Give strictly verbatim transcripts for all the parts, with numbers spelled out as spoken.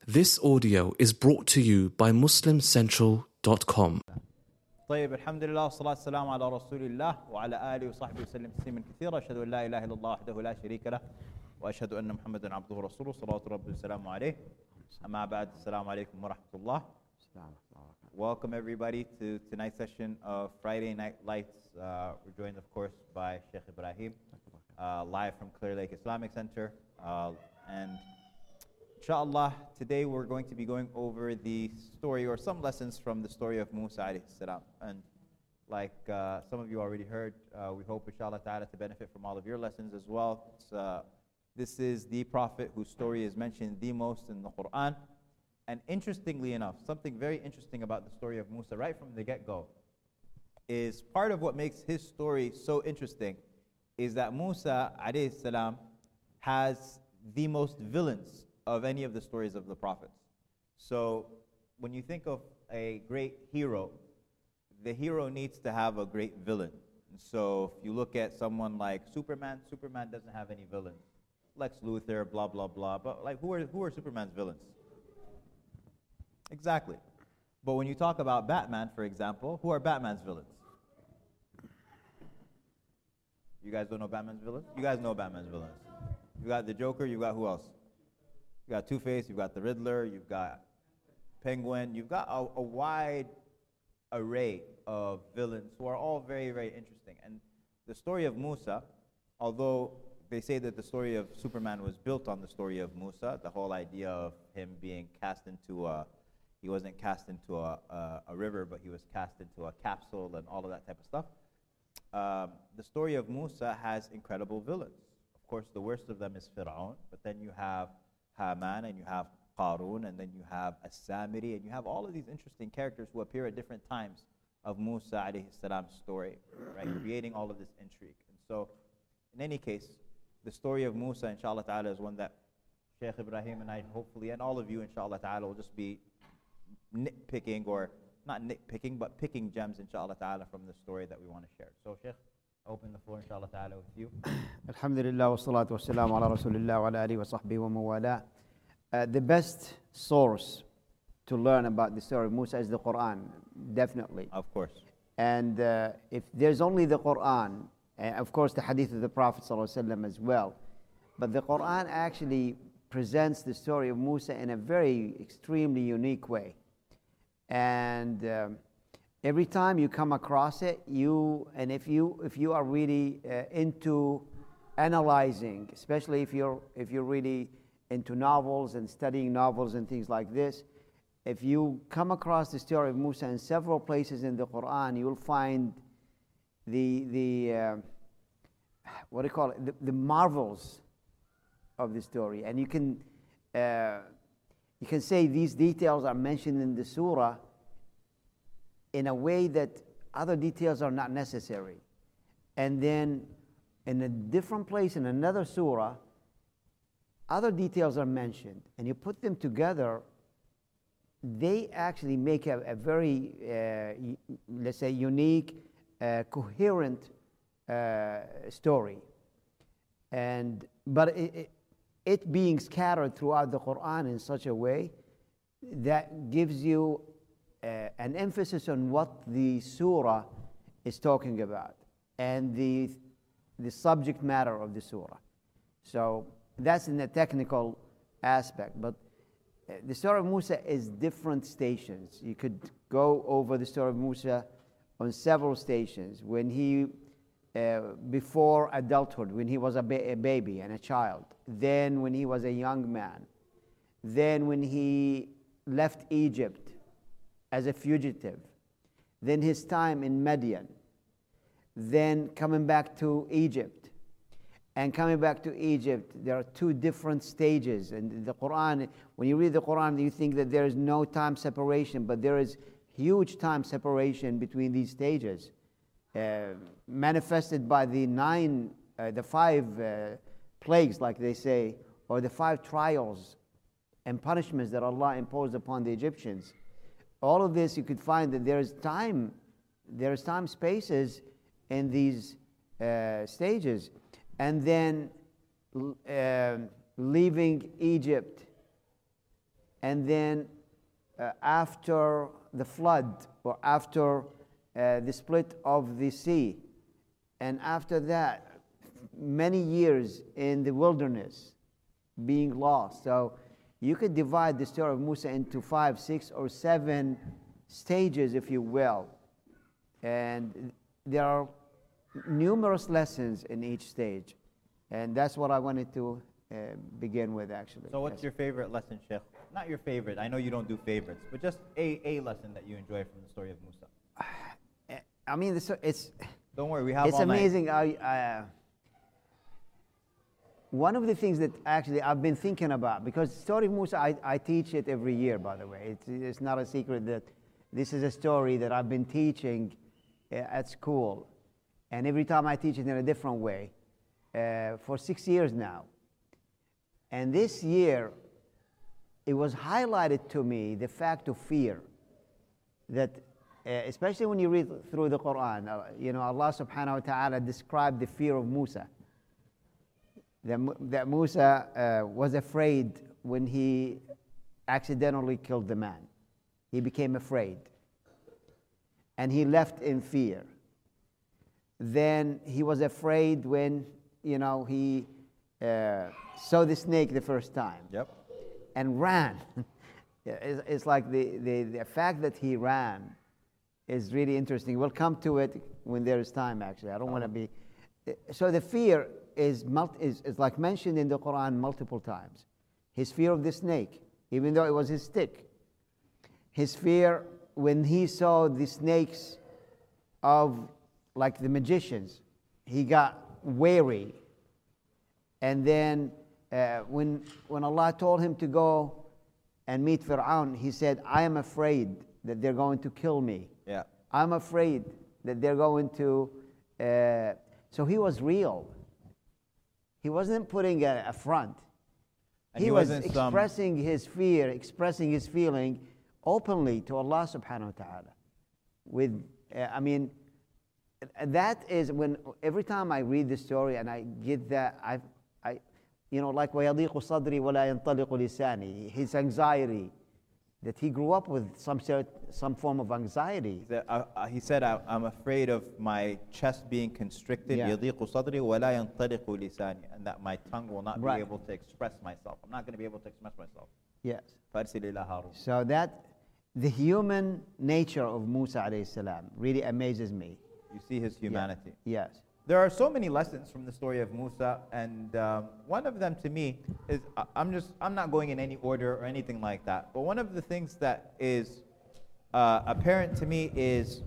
This audio is brought to you by muslim central dot com. طيب الحمد لله والصلاة والسلام على رسول الله وعلى آله وصحبه وسلم تسليما كثيرا. أشهد أن لا إله إلا الله وحده لا شريك له وأشهد أن محمدا عبده ورسوله صلوات ربي وسلامه عليه. أما بعد, السلام عليكم ورحمة الله. Welcome everybody to tonight's session of Friday Night Lights. Uh, we're joined of course by Sheikh Ibrahim, uh, live from Clear Lake Islamic Center. Uh, and Inshallah, today we're going to be going over the story or some lessons from the story of Musa alayhi salam. And like uh, some of you already heard, uh, we hope inshallah ta'ala to benefit from all of your lessons as well. Uh, this is the prophet whose story is mentioned the most in the Quran. And interestingly enough, something very interesting about the story of Musa right from the get-go is part of what makes his story so interesting is that Musa alayhi salam has the most villains of any of the stories of the prophets. So when you think of a great hero, the hero needs to have a great villain. And so if you look at someone like Superman, Superman doesn't have any villains. Lex Luthor, blah, blah, blah. But like, who are, who are Superman's villains? Exactly. But when you talk about Batman, for example, who are Batman's villains? You guys don't know Batman's villains? You guys know Batman's villains. You got the Joker, you got who else? You got Two-Face, you've got the Riddler, you've got Penguin, you've got a, a wide array of villains who are all very, very interesting. And the story of Musa, although they say that the story of Superman was built on the story of Musa, the whole idea of him being cast into a, he wasn't cast into a, a, a river, but he was cast into a capsule and all of that type of stuff. Um, the story of Musa has incredible villains. Of course, the worst of them is Fir'aun, but then you have Haman, and you have Qarun, and then you have As-Samiri, and you have all of these interesting characters who appear at different times of Musa alayhi salam's story, right, creating all of this intrigue. And so, in any case, the story of Musa, inshallah ta'ala, is one that Sheikh Ibrahim and I, hopefully, and all of you, inshallah ta'ala, will just be nitpicking, or not nitpicking, but picking gems, inshallah ta'ala, from the story that we want to share. So, Sheikh, open the floor, inshallah ta'ala, with you. Alhamdulillah, wa salatu wa salam ala rasulillah wa ala alihi wa sahbihi wa mawala. Uh, the best source to learn about the story of Musa is the Quran, definitely. Of course. And uh, if there's only the Quran, and of course the hadith of the Prophet ﷺ as well, but the Quran actually presents the story of Musa in a very extremely unique way. And um, every time you come across it, you and if you if you are really uh, into analyzing, especially if you're if you're really into novels and studying novels and things like this, if you come across the story of Musa in several places in the Quran, you'll find the the uh, what do you call it? The, the marvels of the story, and you can uh, you can say these details are mentioned in the surah in a way that other details are not necessary. And then in a different place, in another surah, other details are mentioned. And you put them together, they actually make a, a very, uh, let's say, unique, uh, coherent uh, story. And But it, it, it being scattered throughout the Quran in such a way that gives you Uh, an emphasis on what the surah is talking about and the the subject matter of the surah. So that's in the technical aspect. But uh, the story of Musa is different stations. You could go over the story of Musa on several stations. When he, uh, before adulthood, when he was a, ba- a baby and a child. Then when he was a young man. Then when he left Egypt as a fugitive, then his time in Madian, then coming back to Egypt. And coming back to Egypt, there are two different stages. And the Quran, when you read the Quran, you think that there is no time separation, but there is huge time separation between these stages, uh, manifested by the nine, uh, the five uh, plagues, like they say, or the five trials and punishments that Allah imposed upon the Egyptians. All of this, you could find that there is time, there is time spaces in these uh, stages. And then uh, leaving Egypt And then uh, after the flood, or after uh, the split of the sea, and after that, many years in the wilderness, being lost. So you could divide the story of Musa into five, six, or seven stages, if you will. And there are numerous lessons in each stage. And that's what I wanted to uh, begin with, actually. So what's Yes. your favorite lesson, Sheikh? Not your favorite, I know you don't do favorites, but just a, a lesson that you enjoy from the story of Musa. I mean, it's, it's, Don't worry, we have it's all night. amazing. I, uh, one of the things that actually I've been thinking about, because the story of Musa, I, I teach it every year, by the way. It's, it's not a secret that this is a story that I've been teaching uh, at school. And every time I teach it in a different way, uh, for six years now. And this year, it was highlighted to me the fact of fear. That, uh, especially when you read through the Quran, uh, you know, Allah subhanahu wa ta'ala described the fear of Musa. That, that Musa uh, was afraid when he accidentally killed the man. He became afraid. And he left in fear. Then he was afraid when, you know, he uh, saw the snake the first time. Yep. And ran. it's, it's like the, the, the fact that he ran is really interesting. We'll come to it when there is time, actually. I don't want to be... So the fear is, multi, is, is like mentioned in the Quran multiple times. His fear of the snake, even though it was his stick. His fear when he saw the snakes of, like the magicians, he got wary. And then uh, when, when Allah told him to go and meet Fir'aun, he said, I am afraid that they're going to kill me. Yeah. I'm afraid that they're going to... Uh, so he was real. He wasn't putting a, a front. And he, he was wasn't some- expressing his fear, expressing his feeling openly to Allah subhanahu wa ta'ala. With, uh, I mean, that is when, every time I read the story and I get that, I, I, you know, like وَيَضِيقُ صَدْرِي وَلَا يَنْطَلِقُ لِسَانِي, his anxiety, that he grew up with some sort, some form of anxiety. He said, uh, uh, he said I, I'm afraid of my chest being constricted, Yeah. يَضِيقُ صَدْرِي وَلَا يَنْطَلِقُ لِسَانِي, and that my tongue will not Right. be able to express myself. I'm not going to be able to express myself. Yes. فَأَرْسِلْ إِلَىٰ هَارُونَ. So that, the human nature of Musa alayhi salam really amazes me. You see his humanity. Yes. There are so many lessons from the story of Musa, and um, one of them to me is, I- I'm just, I'm not going in any order or anything like that, but one of the things that is uh, apparent to me is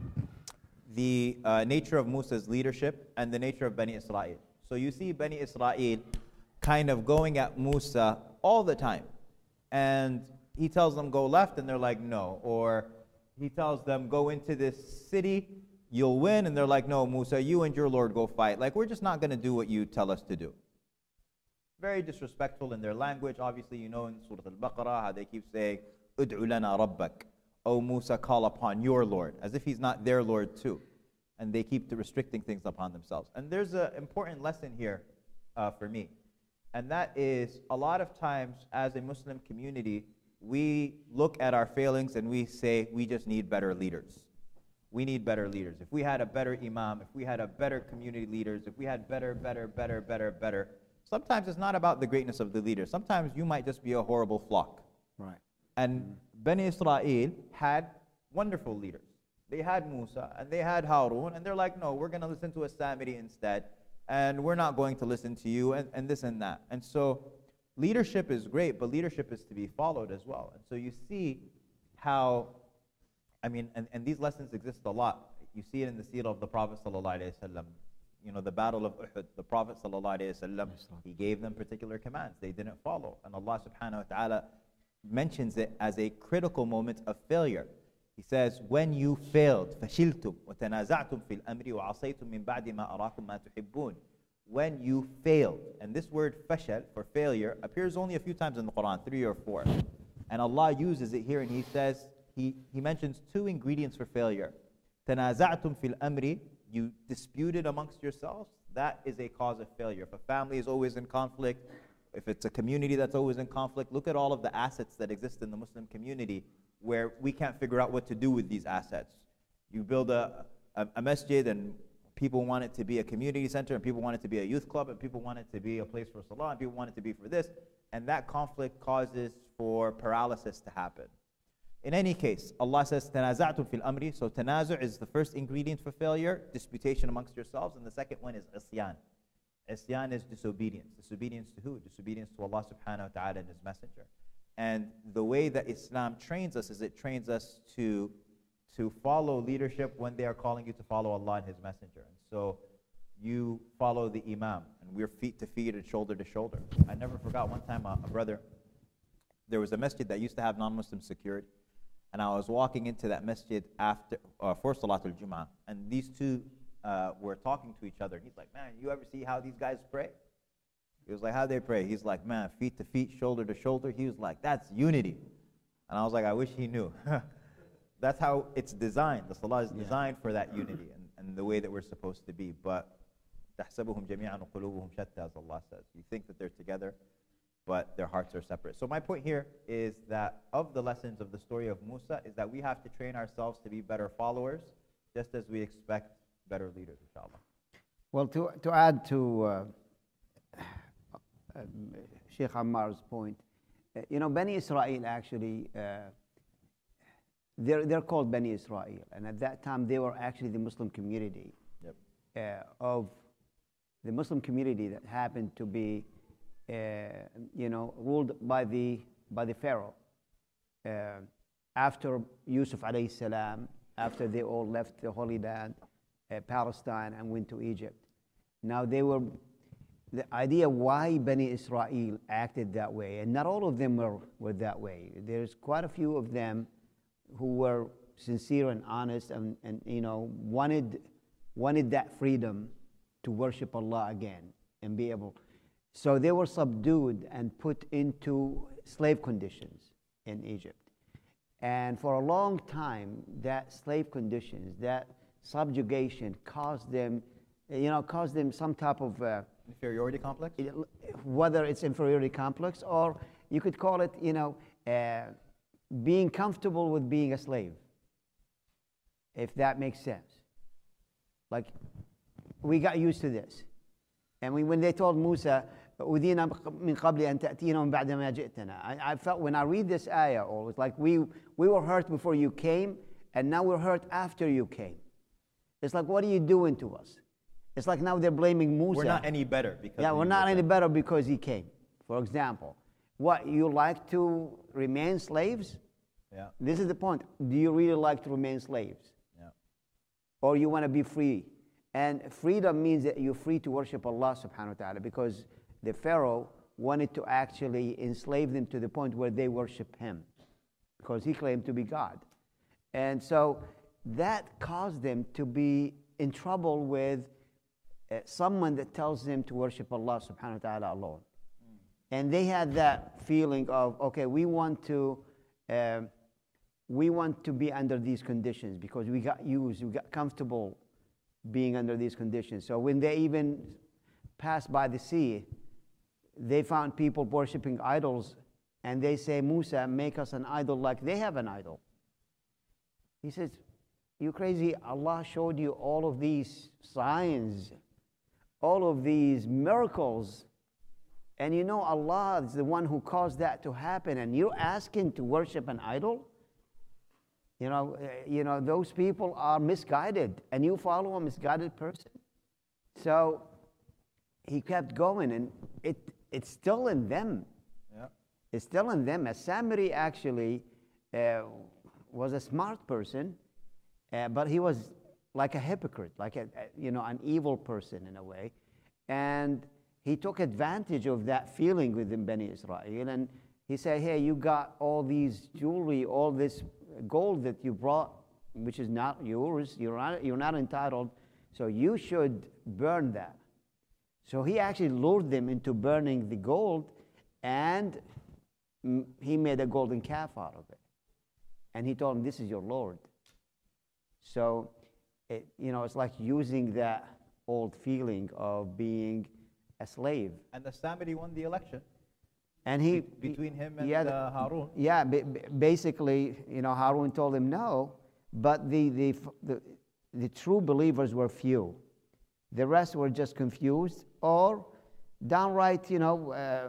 the uh, nature of Musa's leadership and the nature of Bani Israel. So you see Bani Israel kind of going at Musa all the time, and he tells them go left, and they're like no, or he tells them go into this city, you'll win, and they're like, no, Musa, you and your Lord go fight. Like, we're just not going to do what you tell us to do. Very disrespectful in their language. Obviously, you know in Surah Al-Baqarah how they keep saying, Ud'u lana rabbak. O Musa, call upon your Lord, as if he's not their Lord too. And they keep restricting things upon themselves. And there's an important lesson here uh, for me. And that is, a lot of times as a Muslim community, we look at our failings and we say, we just need better leaders. We need better leaders. If we had a better imam, if we had a better community leaders, if we had better, better, better, better, better. Sometimes it's not about the greatness of the leader. Sometimes you might just be a horrible flock. Right. And Bani Israel had wonderful leaders. They had Musa and they had Harun, and they're like, no, we're going to listen to a Samiri instead, and we're not going to listen to you, and, and this and that. And so leadership is great, but leadership is to be followed as well. And so you see how, I mean, and, and these lessons exist a lot. You see it in the seerah of the Prophet ﷺ. You know, the battle of Uhud, the Prophet ﷺ, he gave them particular commands. They didn't follow. And Allah subhanahu wa ta'ala mentions it as a critical moment of failure. He says, when you failed, فَشِلْتُمْ وَتَنَازَعْتُمْ فِي الْأَمْرِ وَعَصَيْتُمْ مِنْ بَعْدِ مَا أَرَاكُمْ مَا تُحِبُّونَ. When you failed, and this word fashal, for failure, appears only a few times in the Quran, three or four. And Allah uses it here, and He says, He, he mentions two ingredients for failure. تَنَازَعْتُمْ فِي الْأَمْرِ, you disputed amongst yourselves, that is a cause of failure. If a family is always in conflict, if it's a community that's always in conflict, look at all of the assets that exist in the Muslim community where we can't figure out what to do with these assets. You build a, a, a masjid and people want it to be a community center, and people want it to be a youth club, and people want it to be a place for salah, and people want it to be for this, and that conflict causes for paralysis to happen. In any case, Allah says, تَنَازَعْتُمْ فِي الْأَمْرِ. So tanazu' is the first ingredient for failure, disputation amongst yourselves, and the second one is isyan. Isyan is disobedience. Disobedience to who? Disobedience to Allah subhanahu wa ta'ala and His Messenger. And the way that Islam trains us is it trains us to, to follow leadership when they are calling you to follow Allah and His Messenger. And so you follow the Imam, and we're feet to feet and shoulder to shoulder. I never forgot one time a, a brother, there was a masjid that used to have non-Muslim security, and I was walking into that masjid after uh, for Salatul Jum'ah, and these two uh, were talking to each other. He's like, man, you ever see how these guys pray? He was like, how they pray? He's like, man, feet to feet, shoulder to shoulder. He was like, that's unity. And I was like, I wish he knew. That's how it's designed. The salah is designed yeah. for that unity and, and the way that we're supposed to be. But تَحْسَبُهُمْ جَمِيعًا وَقُلُوبُهُمْ شَتَّى, as Allah says. You think that they're together, but their hearts are separate. So my point here is that of the lessons of the story of Musa is that we have to train ourselves to be better followers, just as we expect better leaders, inshallah. Well, to, to add to uh, uh, Sheikh Ammar's point, uh, you know, Bani Israel actually, uh, they're, they're called Bani Israel, and at that time they were actually the Muslim community yep. uh, of the Muslim community that happened to be Uh, you know, ruled by the by the Pharaoh. Uh, after Yusuf alayhi salam, after they all left the Holy Land, uh, Palestine, and went to Egypt. Now they were, the idea why Bani Israel acted that way, and not all of them were, were that way. There's quite a few of them who were sincere and honest, and, and you know, wanted wanted that freedom to worship Allah again and be able. So they were subdued and put into slave conditions in Egypt. And for a long time, that slave conditions, that subjugation caused them, you know, caused them some type of... Uh, inferiority complex? Whether it's inferiority complex, or you could call it, you know, uh, being comfortable with being a slave, if that makes sense. Like, we got used to this. And we, when they told Musa, أُذِينَا مِنْ قَبْلِ أَن تَأْتِينَا وَمِنْ بَعْدَ مَا جِئْتَنَا. I, I felt when I read this ayah, always like we, we were hurt before you came, and now we're hurt after you came. It's like, what are you doing to us? It's like now they're blaming Musa. We're not any better because Yeah, we're not Musa. any better because he came. For example, what, you like to remain slaves? Yeah. This is the point. Do you really like to remain slaves? Yeah. Or you want to be free? And freedom means that you're free to worship Allah subhanahu wa ta'ala, because the Pharaoh wanted to actually enslave them to the point where they worship him, because he claimed to be God. And so that caused them to be in trouble with uh, someone that tells them to worship Allah subhanahu wa ta'ala alone. Mm. And they had that feeling of, okay, we want to uh, we want to be under these conditions because we got used, we got comfortable being under these conditions. So when they even passed by the sea, they found people worshiping idols, and they say, Musa, make us an idol like they have an idol. He says, you crazy, Allah showed you all of these signs, all of these miracles, and you know Allah is the one who caused that to happen, and you're asking to worship an idol? You know, uh, you know, those people are misguided, and you follow a misguided person. So he kept going, and it it's still in them. Yeah. It's still in them. As-Samiri actually uh, was a smart person, uh, but he was like a hypocrite, like a, a you know an evil person in a way, and he took advantage of that feeling within Bani Israel, and he said, "Hey, you got all these jewelry, all this gold that you brought, which is not yours. You're not, you're not entitled, so you should burn that." So he actually lured them into burning the gold, and mm, he made a golden calf out of it. And he told them, this is your Lord. So, it, you know, it's like using that old feeling of being a slave. And the Samiri won the election. And he Be- between him and yeah, uh, Harun. Yeah, ba- ba- basically, you know, Harun told him no, but the, the, f- the, the true believers were few. The rest were just confused or downright, you know, uh,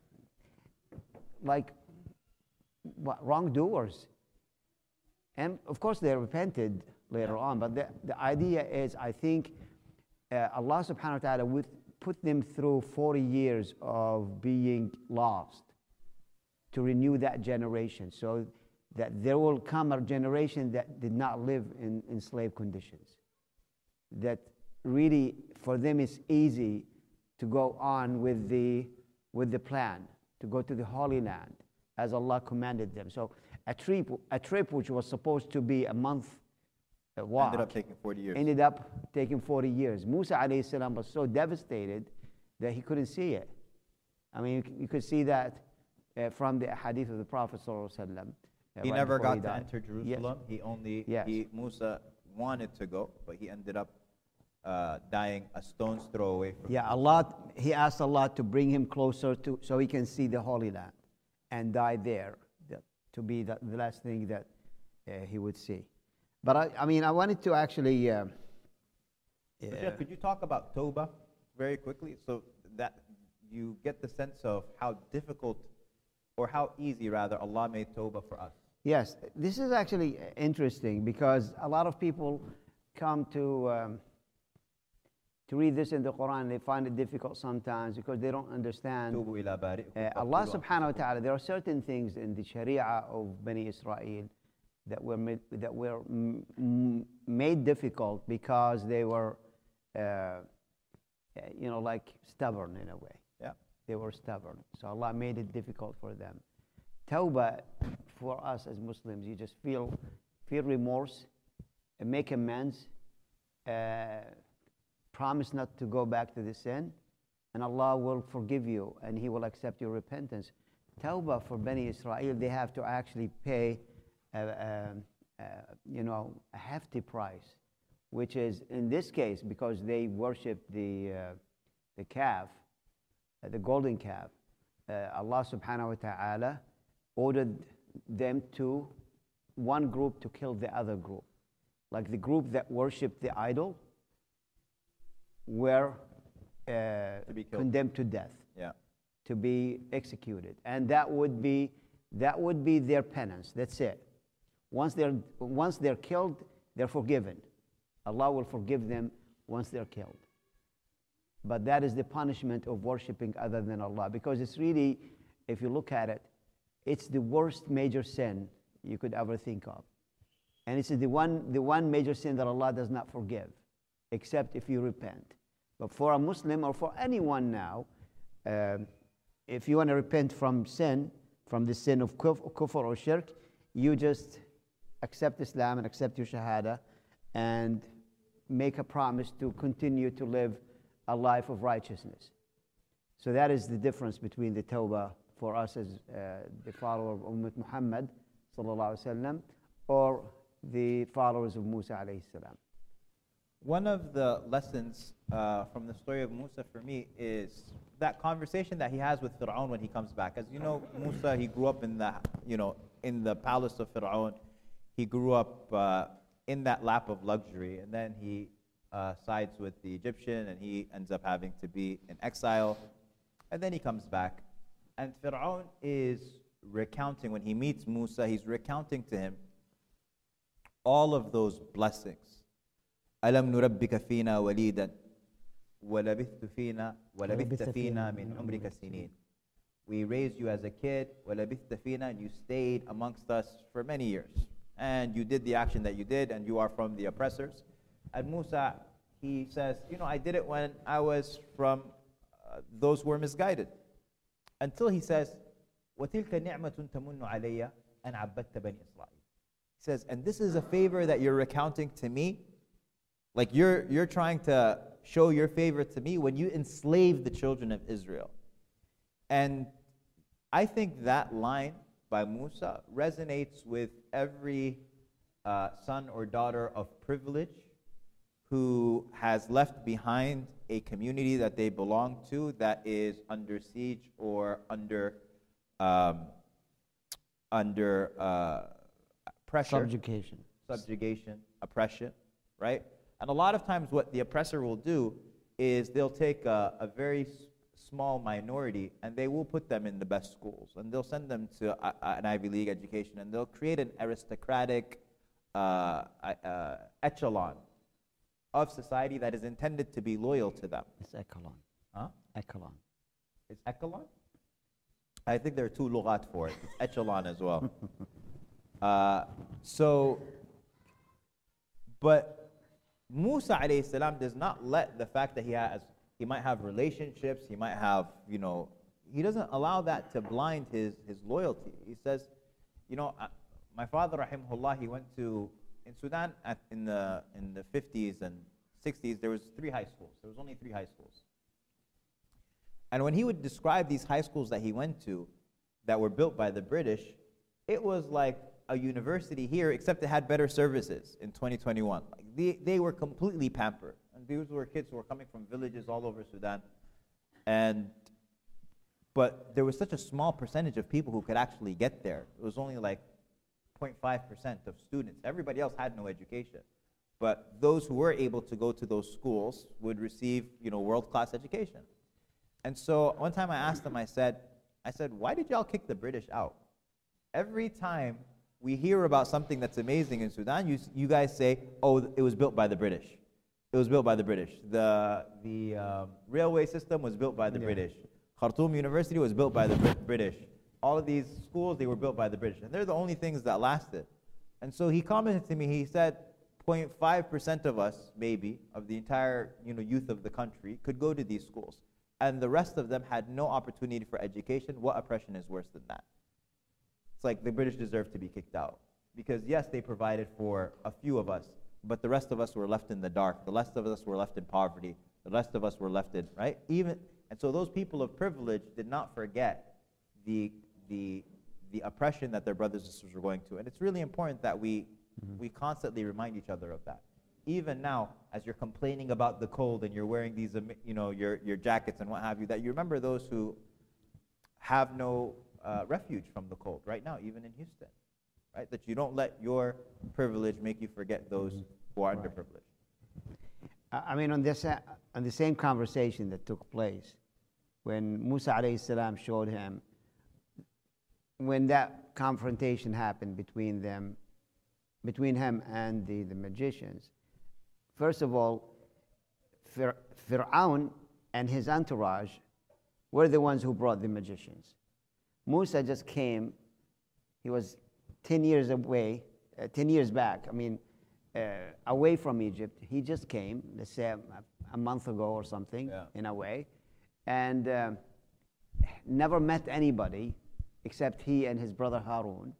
like what, wrongdoers. And of course, they repented later on, but the, the idea is, I think, uh, Allah subhanahu wa ta'ala would put them through forty years of being lost to renew that generation, so that there will come a generation that did not live in enslaved conditions. That really, for them, it's easy to go on with the, with the plan, to go to the Holy Land, as Allah commanded them. So a trip, a trip which was supposed to be a month uh, walk, Ended up taking forty years. ended up taking forty years. Musa alayhi salam was so devastated that he couldn't see it. I mean, you, c- you could see that uh, from the hadith of the Prophet sallallahu alaihi wasallam. uh, He right never before got to died. enter Jerusalem. He only, Yes. he, Musa wanted to go, but he ended up uh, dying a stone's throw away from Yeah, Allah, he asked Allah to bring him closer to, so he can see the Holy Land and die there, that, to be the, the last thing that uh, he would see. But I, I mean, I wanted to actually, uh, But yeah, Sheikh, could you talk about Tawbah very quickly so that you get the sense of how difficult or how easy, rather, Allah made Tawbah for us? yes, this is actually interesting because a lot of people come to, um, to read this in the Quran, they find it difficult sometimes because they don't understand. Tubu ila bari'ikum Uh, Allah faqtulu subhanahu wa ta'ala, there are certain things in the Sharia of Bani Israel that were made, that were m- m- made difficult because they were, uh, uh, you know, like stubborn in a way. Yeah. They were stubborn. So Allah made it difficult for them. Tawbah, for us as Muslims, you just feel, feel remorse, and make amends, uh, promise not to go back to the sin, and Allah will forgive you and He will accept your repentance. Tawbah for Bani Israel, they have to actually pay, uh, um, uh, you know, a hefty price, which is in this case because they worship the uh, the calf, uh, the golden calf. Uh, Allah Subhanahu wa Taala ordered them to one group to kill the other group, like the group that worshipped the idol were uh, To be killed. condemned to death, Yeah. to be executed, and that would be that would be their penance. That's it. Once they're once they're killed, they're forgiven. Allah will forgive them once they're killed. But that is the punishment of worshiping other than Allah, because it's really, if you look at it, it's the worst major sin you could ever think of, and it's the one the one major sin that Allah does not forgive, except if you repent. But for a Muslim or for anyone now, um, if you want to repent from sin, from the sin of kuf- kufr or shirk, you just accept Islam and accept your shahada and make a promise to continue to live a life of righteousness. So that is the difference between the tawbah for us as uh, the follower of Ummah Muhammad sallallahu alaihi wasallam or the followers of Musa alayhi salam. One of the lessons uh, from the story of Musa for me is that conversation that he has with Fir'aun when he comes back. As you know, Musa, he grew up in the, you know, in the palace of Fir'aun. He grew up uh, in that lap of luxury, and then he uh, sides with the Egyptian, and he ends up having to be in exile. And then he comes back, and Fir'aun is recounting, when he meets Musa, he's recounting to him all of those blessings. ألم نربك فينا وليدا ولبثت فينا ولبثت فينا من عمرك سنين. We raised you as a kid, ولبثت فينا, and you stayed amongst us for many years. And you did the action that you did, and you are from the oppressors. And Musa, he says, you know, I did it when I was from uh, those who were misguided. Until he says, وَتِلْكَ نِعْمَةٌ تَمُنُّ عَلَيَّ أَنْ عَبَّدْتَ بَنِي إِسْرَائِيل. He says, and this is a favor that you're recounting to me. Like you're, you're trying to show your favor to me when you enslaved the children of Israel. And I think that line by Musa resonates with every uh, son or daughter of privilege who has left behind a community that they belong to that is under siege or under um, under uh, pressure, Subjugation. subjugation, oppression, right? And a lot of times what the oppressor will do is they'll take a, a very s- small minority and they will put them in the best schools and they'll send them to a, a- an Ivy League education and they'll create an aristocratic uh, uh, echelon of society that is intended to be loyal to them. It's echelon. Huh? Echelon. It's echelon? I think there are two lughat for it. It's echelon as well. Uh, so, but Musa alayhi salam does not let the fact that he has, he might have relationships, he might have, you know, he doesn't allow that to blind his, his loyalty. He says, you know, uh, my father, rahimahullah, he went to, in Sudan at, in the in the fifties and sixties, there was three high schools. There was only three high schools. And when he would describe these high schools that he went to that were built by the British, it was like a university here, except it had better services in twenty twenty-one. Like they, they were completely pampered. And these were kids who were coming from villages all over Sudan. And, but there was such a small percentage of people who could actually get there. It was only like zero point five percent of students. Everybody else had no education. But those who were able to go to those schools would receive, you know, world-class education. And so one time I asked them, I said, I said, why did y'all kick the British out? Every time we hear about something that's amazing in Sudan, you, you guys say, oh, it was built by the British. It was built by the British. The, the um, railway system was built by the Yeah. British. Khartoum University was built by the Brit- British. All of these schools, they were built by the British. And they're the only things that lasted. And so he commented to me, he said, zero point five percent of us, maybe, of the entire you know, youth of the country could go to these schools. And the rest of them had no opportunity for education. What oppression is worse than that? It's like the British deserve to be kicked out. Because yes, they provided for a few of us, but the rest of us were left in the dark. The rest of us were left in poverty. The rest of us were left in, right? Even, and so those people of privilege did not forget the, the, the oppression that their brothers and sisters were going to. And it's really important that we, mm-hmm. we constantly remind each other of that. Even now, as you're complaining about the cold and you're wearing these, you know, your, your jackets and what have you, that you remember those who have no uh, refuge from the cold right now, even in Houston, right? That you don't let your privilege make you forget those who are Right. underprivileged. I mean, on this, uh, on the same conversation that took place, when Musa alayhi salam showed him, when that confrontation happened between them, between him and the, the magicians, first of all, Fir- Fir'aun and his entourage were the ones who brought the magicians. Musa just came, he was ten years away, uh, ten years back, I mean, uh, away from Egypt. He just came, let's say a, a month ago or something, Yeah. in a way, and uh, never met anybody except he and his brother Harun.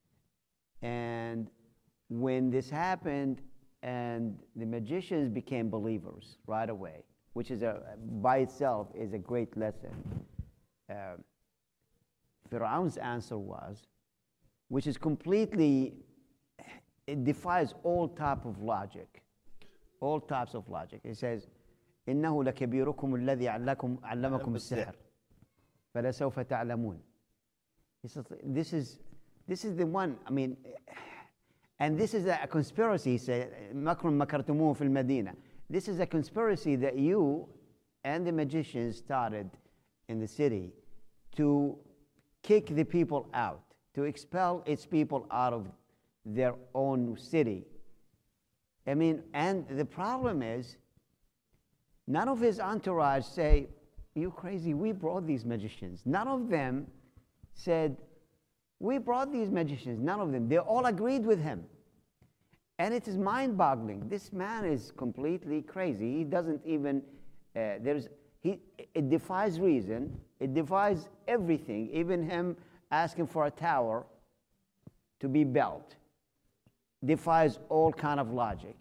And when this happened, and the magicians became believers right away, which is a, by itself is a great lesson. Uh, Fir'aun's answer was, which is completely, it defies all type of logic, all types of logic. It says, إنه لكبيركم الذي علمكم علمكم السحر فلسوف تعلمون. He says, this is, this is the one, I mean, and this is a conspiracy, he said, مكر مكرتموه في المدينة. This is a conspiracy that you and the magicians started in the city to kick the people out, to expel its people out of their own city. I mean, and the problem is, none of his entourage say, you crazy, we brought these magicians. None of them said, we brought these magicians. None of them. They all agreed with him. And it is mind-boggling. This man is completely crazy. He doesn't even, uh, there's, he, it defies reason. It defies everything. Even him asking for a tower to be built defies all kind of logic.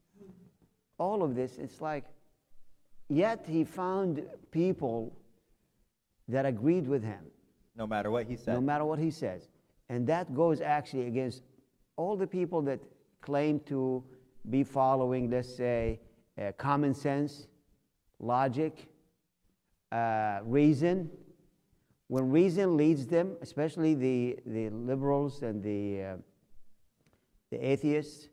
All of this, it's like, yet he found people that agreed with him. No matter what he said. No matter what he says. And that goes actually against all the people that claim to be following, let's say, uh, common sense, logic, uh, reason. when reason leads them, especially the, the liberals and the, uh, the atheists,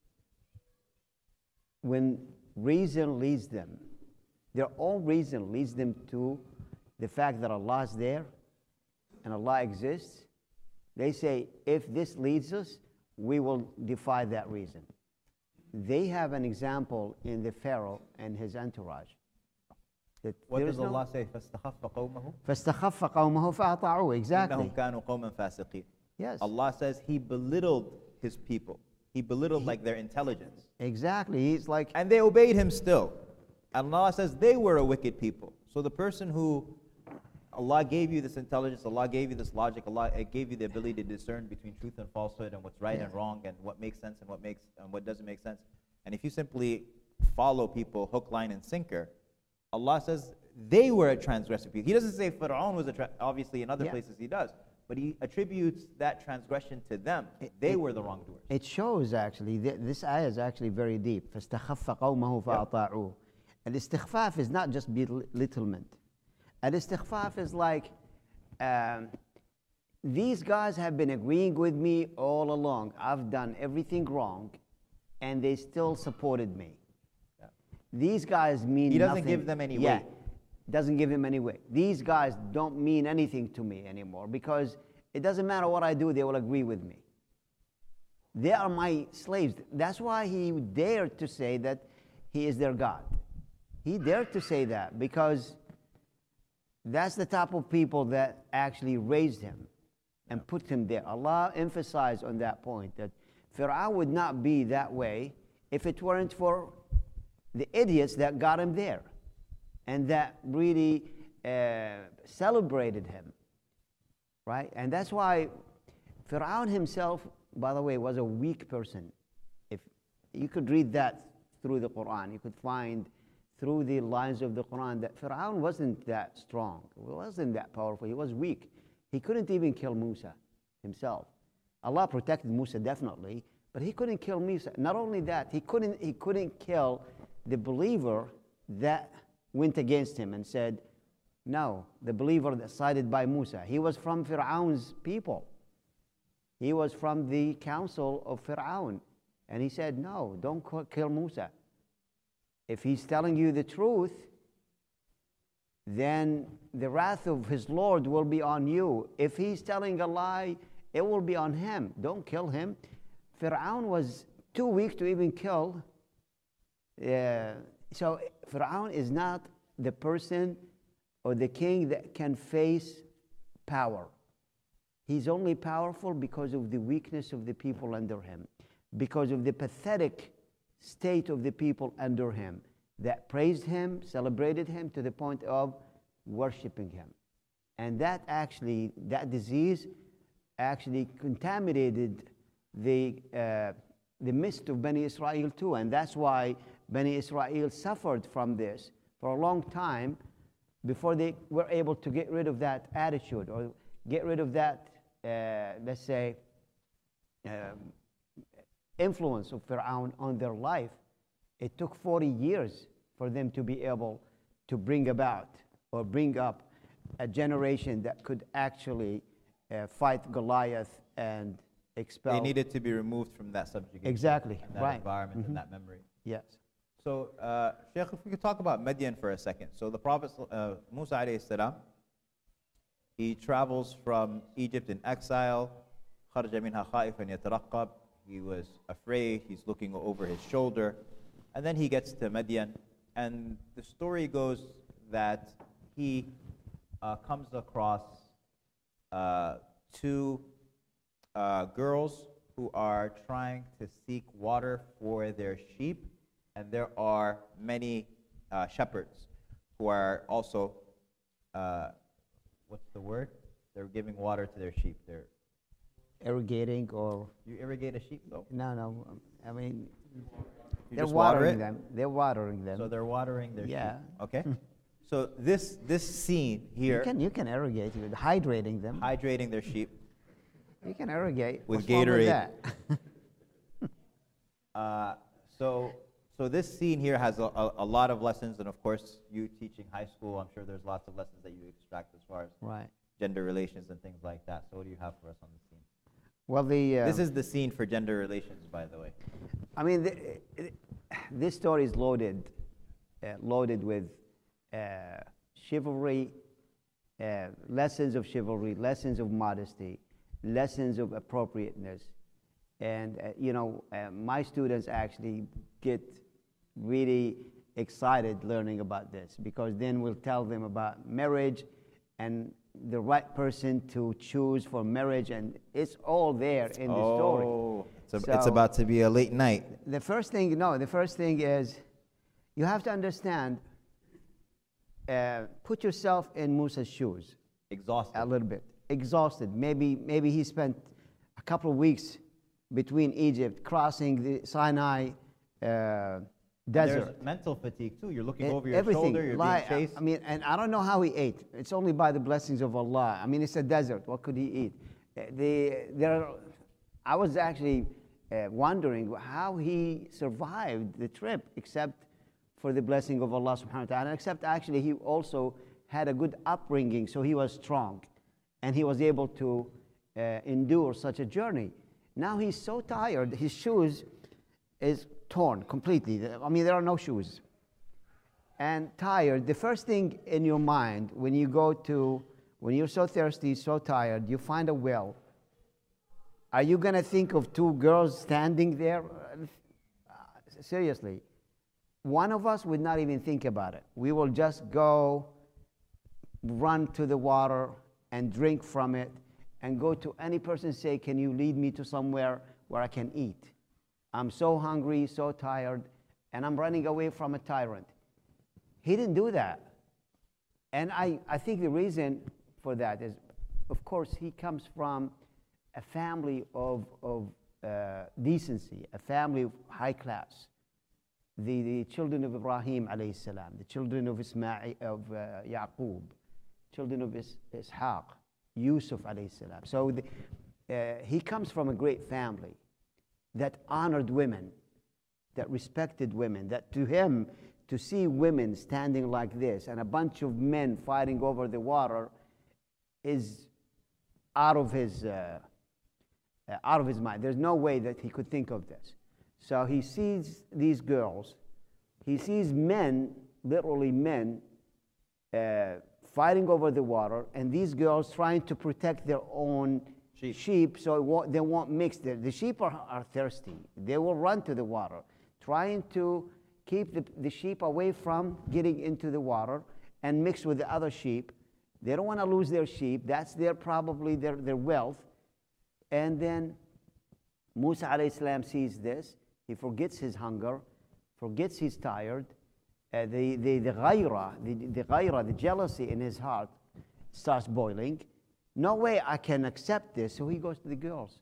when reason leads them, their own reason leads them to the fact that Allah is there and Allah exists, they say, if this leads us, we will defy that reason. They have an example in the Pharaoh and his entourage. That What there does is no- Allah say? فَاسْتَخَفَّ قَوْمَهُ فَاسْتَخَفَّ قَوْمَهُ فَأَطَاعُوهُ. Exactly. إِنَّهُمْ كَانُوا قَوْمًا فَاسِقِينَ. Yes. Allah says He belittled His people. He belittled like their intelligence. Exactly. He's like, And they obeyed Him still. And Allah says they were a wicked people. So the person who Allah gave you this intelligence, Allah gave you this logic, Allah gave you the ability to discern between truth and falsehood and what's right Yeah. and wrong and what makes sense and what makes and what doesn't make sense. And if you simply follow people hook, line, and sinker, Allah says they were a transgressive people. He doesn't say Fir'aun was a tra- obviously in other Yeah. places he does, but he attributes that transgression to them. They it- were the wrongdoers. it shows actually, th- this ayah is actually very deep. فَاسْتَخَفَّ قَوْمَهُ فَأَطَاعُوهُ. Al-istighfaf is not just belittlement. Al-istighfaf is like, um, these guys have been agreeing with me all along. I've done everything wrong, and they still supported me. Yeah. These guys mean He doesn't nothing. give them any yeah, weight. Doesn't give him any weight. These guys don't mean anything to me anymore because it doesn't matter what I do, they will agree with me. They are my slaves. That's why he dared to say that he is their God. He dared to say that because that's the type of people that actually raised him and put him there. Allah emphasized on that point that Fir'aun would not be that way if it weren't for the idiots that got him there and that really uh, celebrated him, right? And that's why Fir'aun himself, by the way, was a weak person. If you could read that through the Quran, you could find through the lines of the Quran that Fir'aun wasn't that strong, he wasn't that powerful, he was weak. He couldn't even kill Musa himself. Allah protected Musa definitely, but he couldn't kill Musa. Not only that, he couldn't, he couldn't kill the believer that went against him and said, no, the believer that sided by Musa. He was from Fir'aun's people. He was from the council of Fir'aun. And he said, no, don't kill Musa. If he's telling you the truth, then the wrath of his Lord will be on you. If he's telling a lie, it will be on him. Don't kill him. Fir'aun was too weak to even kill. Uh, so Fir'aun is not the person or the king that can face power. He's only powerful because of the weakness of the people under him, because of the pathetic state of the people under him that praised him, celebrated him to the point of worshiping him. And that actually, that disease actually contaminated the, uh, the midst of Bani Israel too. And that's why Bani Israel suffered from this for a long time before they were able to get rid of that attitude or get rid of that, uh, let's say, um, influence of Fir'aun on their life. It took forty years for them to be able to bring about or bring up a generation that could actually uh, fight Goliath and expel. They needed to be removed from that subjugation. Exactly, and that right. environment Mhm. and that memory. Yes. So, uh, Sheikh, if we could talk about Madian for a second. So the Prophet uh, Musa alayhi salam, he travels from Egypt in exile. خرج منها خائفا يترقب. He was afraid, he's looking over his shoulder. And then he gets to Madian. And the story goes that he uh, comes across uh, two uh, girls who are trying to seek water for their sheep. And there are many uh, shepherds who are also, uh, what's the word? They're giving water to their sheep. They're, Irrigating or, you irrigate a sheep though? no, no, um, I mean, You they're just water watering it? them. They're watering them. So they're watering their Yeah. sheep. Okay? So this this scene you here, can, you can irrigate with hydrating them. hydrating their sheep, You can irrigate. With What's wrong with Gatorade. that? uh, so so this scene here has a, a, a lot of lessons, and of course, you teaching high school, I'm sure there's lots of lessons that you extract as far as Right. gender relations and things like that. So what do you have for us on the scene? Well, the uh, This is the scene for gender relations, by the way. I mean, the, it, this story is loaded, uh, loaded with uh, chivalry, uh, lessons of chivalry, lessons of modesty, lessons of appropriateness. And, uh, you know, uh, my students actually get really excited learning about this, because then we'll tell them about marriage and the right person to choose for marriage, and it's all there in the story. Oh, it's, a, So- it's about to be a late night. The first thing, no, the first thing is you have to understand, uh, put yourself in Musa's shoes Exhausted. a little bit. Exhausted. Maybe, maybe he spent a couple of weeks between Egypt, crossing the Sinai uh, desert. There's mental fatigue too. You're looking E- over your Everything. shoulder, you're Lie- being chased. I mean, and I don't know how he ate. It's only by the blessings of Allah. I mean, it's a desert. What could he eat? Uh, The, there, I was actually uh, wondering how he survived the trip, except for the blessing of Allah subhanahu wa ta'ala, except actually he also had a good upbringing, so he was strong, and he was able to uh, endure such a journey. Now he's so tired, his shoes is torn completely. I mean, there are no shoes. And tired, the first thing in your mind when you go to, when you're so thirsty, so tired, you find a well. Are you going to think of two girls standing there? Uh, Seriously. One of us would not even think about it. We will just go run to the water and drink from it and go to any person and say, can you lead me to somewhere where I can eat? I'm so hungry, so tired, and I'm running away from a tyrant. He didn't do that. And I, I think the reason for that is, of course, he comes from a family of, of uh, decency, a family of high class. The, the children of Ibrahim alayhi salam, the children of Ismail, of uh, Yaqub, children of Is, Ishaq, Yusuf alayhi salam. So the, uh, he comes from a great family that honored women, that respected women, that to him, to see women standing like this and a bunch of men fighting over the water is out of his, uh, uh, out of his mind. There's no way that he could think of this. So he sees these girls, he sees men, literally men, uh, fighting over the water, and these girls trying to protect their own sheep, sheep so it won't, they won't mix. The, the sheep are, are thirsty. They will run to the water, trying to keep the, the sheep away from getting into the water and mix with the other sheep. They don't want to lose their sheep. That's their probably their, their wealth. And then Musa alayhi salam sees this. He forgets his hunger, forgets he's tired. Uh, the, the, the ghaira, the, the ghaira, the jealousy in his heart starts boiling. No way I can accept this. So he goes to the girls.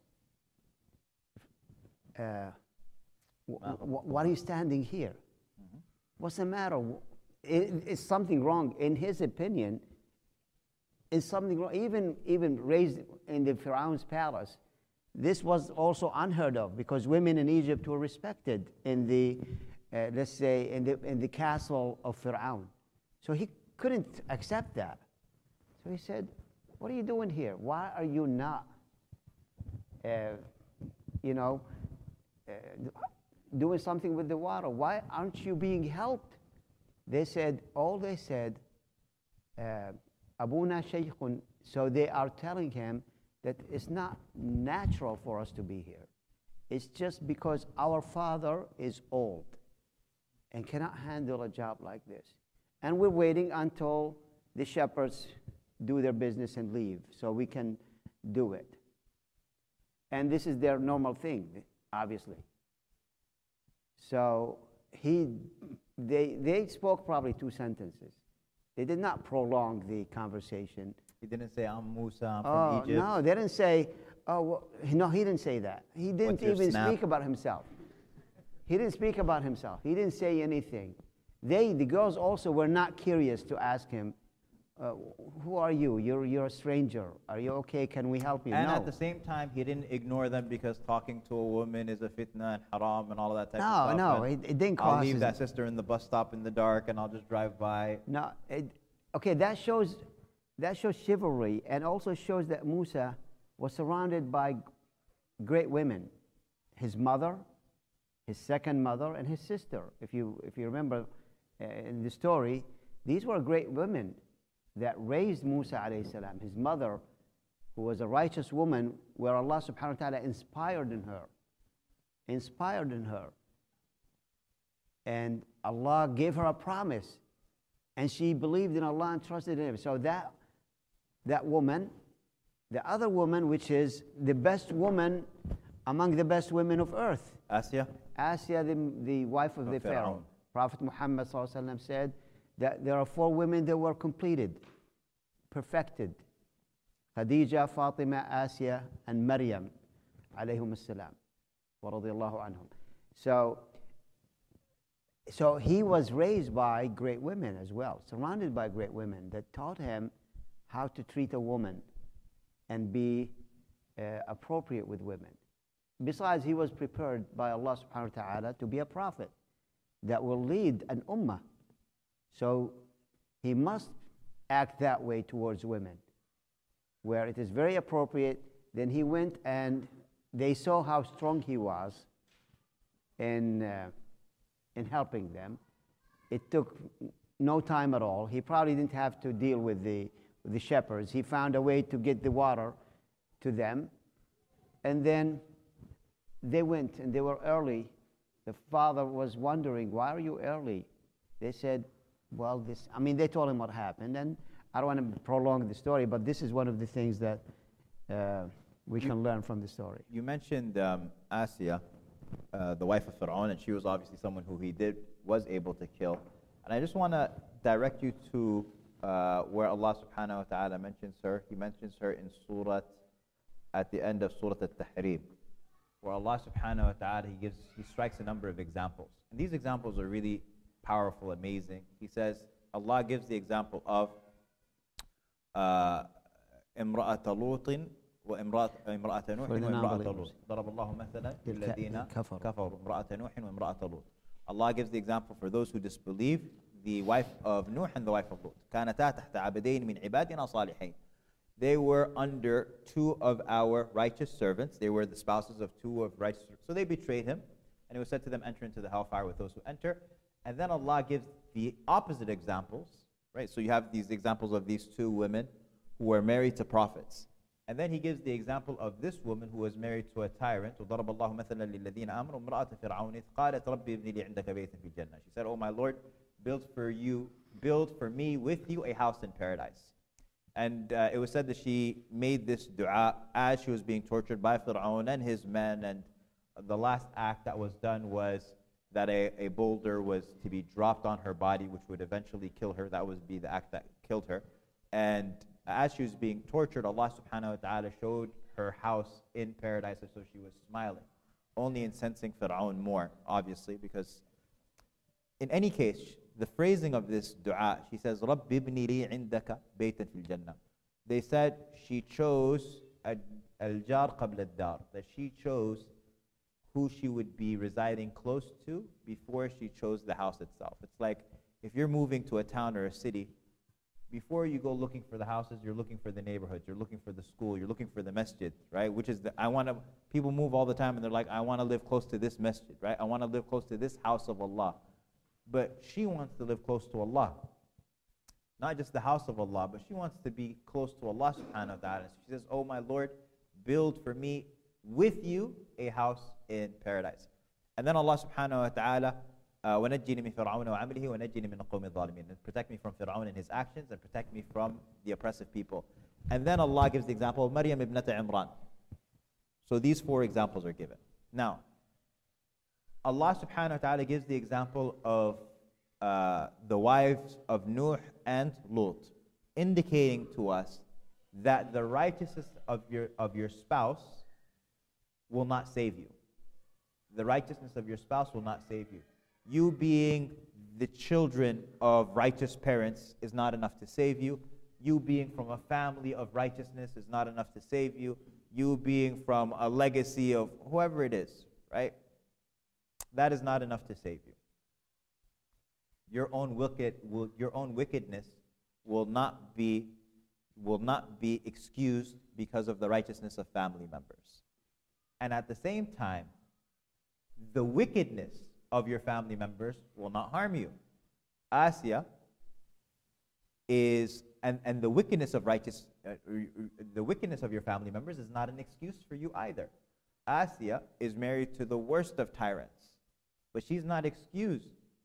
Uh, w- w- why are you standing here? Mm-hmm. What's the matter? Is, is something wrong? In his opinion, is something wrong? Even, even raised in the Pharaoh's palace, this was also unheard of, because women in Egypt were respected in the, uh, let's say, in the, in the castle of Pharaoh. So he couldn't accept that. So he said, what are you doing here? Why are you not, uh, you know, uh, doing something with the water? Why aren't you being helped? They said, all they said, uh, Abuna Shaykhun, so they are telling him that it's not natural for us to be here. It's just because our father is old and cannot handle a job like this. And we're waiting until the shepherds do their business and leave so we can do it. And this is their normal thing, obviously. So he, they, they spoke probably two sentences. They did not prolong the conversation. He didn't say, I'm Musa, I'm from Oh, Egypt. no, they didn't say, oh, well, no, he didn't say that. He didn't What's your even snap? speak about himself. He didn't speak about himself. He didn't say anything. They, the girls also were not curious to ask him, uh, who are you? You're, you're a stranger. Are you okay? Can we help you? And No. at the same time, he didn't ignore them because talking to a woman is a fitna and haram and all of that type No, of stuff. no, and it- it didn't I'll cross leave his- that sister in the bus stop in the dark and I'll just drive by. No, it, okay, that shows, that shows chivalry, and also shows that Musa was surrounded by great women. His mother, his second mother, and his sister. If you, if you remember uh, in the story, these were great women that raised Musa alayhi salam. His mother, who was a righteous woman, where Allah subhanahu wa ta'ala inspired in her. Inspired in her. And Allah gave her a promise. And she believed in Allah and trusted in Him. So that, that woman, the other woman, which is the best woman among the best women of earth. Asya? Asya, the, the wife of, of the Pharaoh. Pharaoh. Prophet Muhammad ﷺ said that there are four women that were completed, perfected. Khadija, Fatima, Asya, and Maryam, alayhum as-salam, wa radiyallahu anhum. So, so he was raised by great women as well, surrounded by great women that taught him how to treat a woman and be uh, appropriate with women. Besides, he was prepared by Allah subhanahu wa ta'ala to be a prophet that will lead an ummah. So he must act that way towards women, where it is very appropriate. Then he went and they saw how strong he was in, uh, in helping them. It took no time at all. He probably didn't have to deal with the, with the shepherds. He found a way to get the water to them. And then they went and they were early. The father was wondering, why are you early? They said, well, this, I mean, they told him what happened. And I don't want to prolong the story, but this is one of the things that uh, we you, can learn from the story. You mentioned um, Asya, uh, the wife of Fir'aun, and she was obviously someone who he did, was able to kill. And I just want to direct you to uh, where Allah subhanahu wa ta'ala mentions her. He mentions her in Surah, at the end of Surah At-Tahrim, where Allah subhanahu wa ta'ala, he gives, he strikes a number of examples. And these examples are really powerful, amazing. He says, Allah gives the example of امرأة لوط وامرأة امرأة نوح وامرأة لوط ضرب الله مثلا للذين كفروا امرأة نوح وامرأة لوط. Allah gives the example for those who disbelieve, the wife of Nuh and the wife of Lut. كانتا تحت عبدين من عبادنا صالحين. They were under two of our righteous servants. They were the spouses of two of righteous servants. So they betrayed him, and it was said to them, enter into the hellfire with those who enter. And then Allah gives the opposite examples, right? So you have these examples of these two women who were married to prophets. And then he gives the example of this woman who was married to a tyrant. وَضَرَبَ اللَّهُ مَثَلًا لِلَّذِينَ آمَنُوا امْرَأَةَ فِرْعَوْنَ إِذْ قَالَتْ رَبِّ ابْنِ لِي عِندَكَ بَيْتًا فِي الْجَنَّةِ. She said, oh my Lord, build for you, build for me with you a house in paradise. And uh, it was said that she made this dua as she was being tortured by Fir'aun and his men. And the last act that was done was that a, a boulder was to be dropped on her body, which would eventually kill her. That would be the act that killed her. And as she was being tortured, Allah subhanahu wa ta'ala showed her house in paradise, and so she was smiling, only incensing Fir'aun more, obviously, because in any case, the phrasing of this dua, she says, رَبِّ ابْنِ لِي عِنْدَكَ بَيْتًا فِي الْجَنَّةِ. They said she chose al-jar qabla al-dar, that she chose who she would be residing close to before she chose the house itself. It's like if you're moving to a town or a city, before you go looking for the houses, you're looking for the neighborhoods, you're looking for the school, you're looking for the masjid, right? Which is the, I want to, people move all the time and they're like, I want to live close to this masjid, right? I want to live close to this house of Allah. But she wants to live close to Allah. Not just the house of Allah, but she wants to be close to Allah subhanahu wa ta'ala. So she says, oh my Lord, build for me with you a house in paradise. And then Allah subhanahu wa ta'ala, وَنَجِّنِي مِنْ فِرْعَوْنَ وَعَمْلِهِ وَنَجِّنِي مِنْ الْقَوْمِ الظَّالِمِينَ. And protect me from Fir'aun and his actions, and protect me from the oppressive people. And then Allah gives the example of Maryam ibn Imran. So these four examples are given. Now, Allah subhanahu wa ta'ala gives the example of uh, the wives of Nuh and Lut, indicating to us that the righteousness of your, of your spouse will not save you. The righteousness of your spouse will not save you. You being the children of righteous parents is not enough to save you. You being from a family of righteousness is not enough to save you. You being from a legacy of whoever it is, right? That is not enough to save you. Your own wicked, will, your own wickedness will not be will not be excused because of the righteousness of family members. And at the same time, the wickedness of your family members will not harm you. Asiyah is, and, and the wickedness of righteous, uh, the wickedness of your family members is not an excuse for you either. Asiyah is married to the worst of tyrants, but she's not excused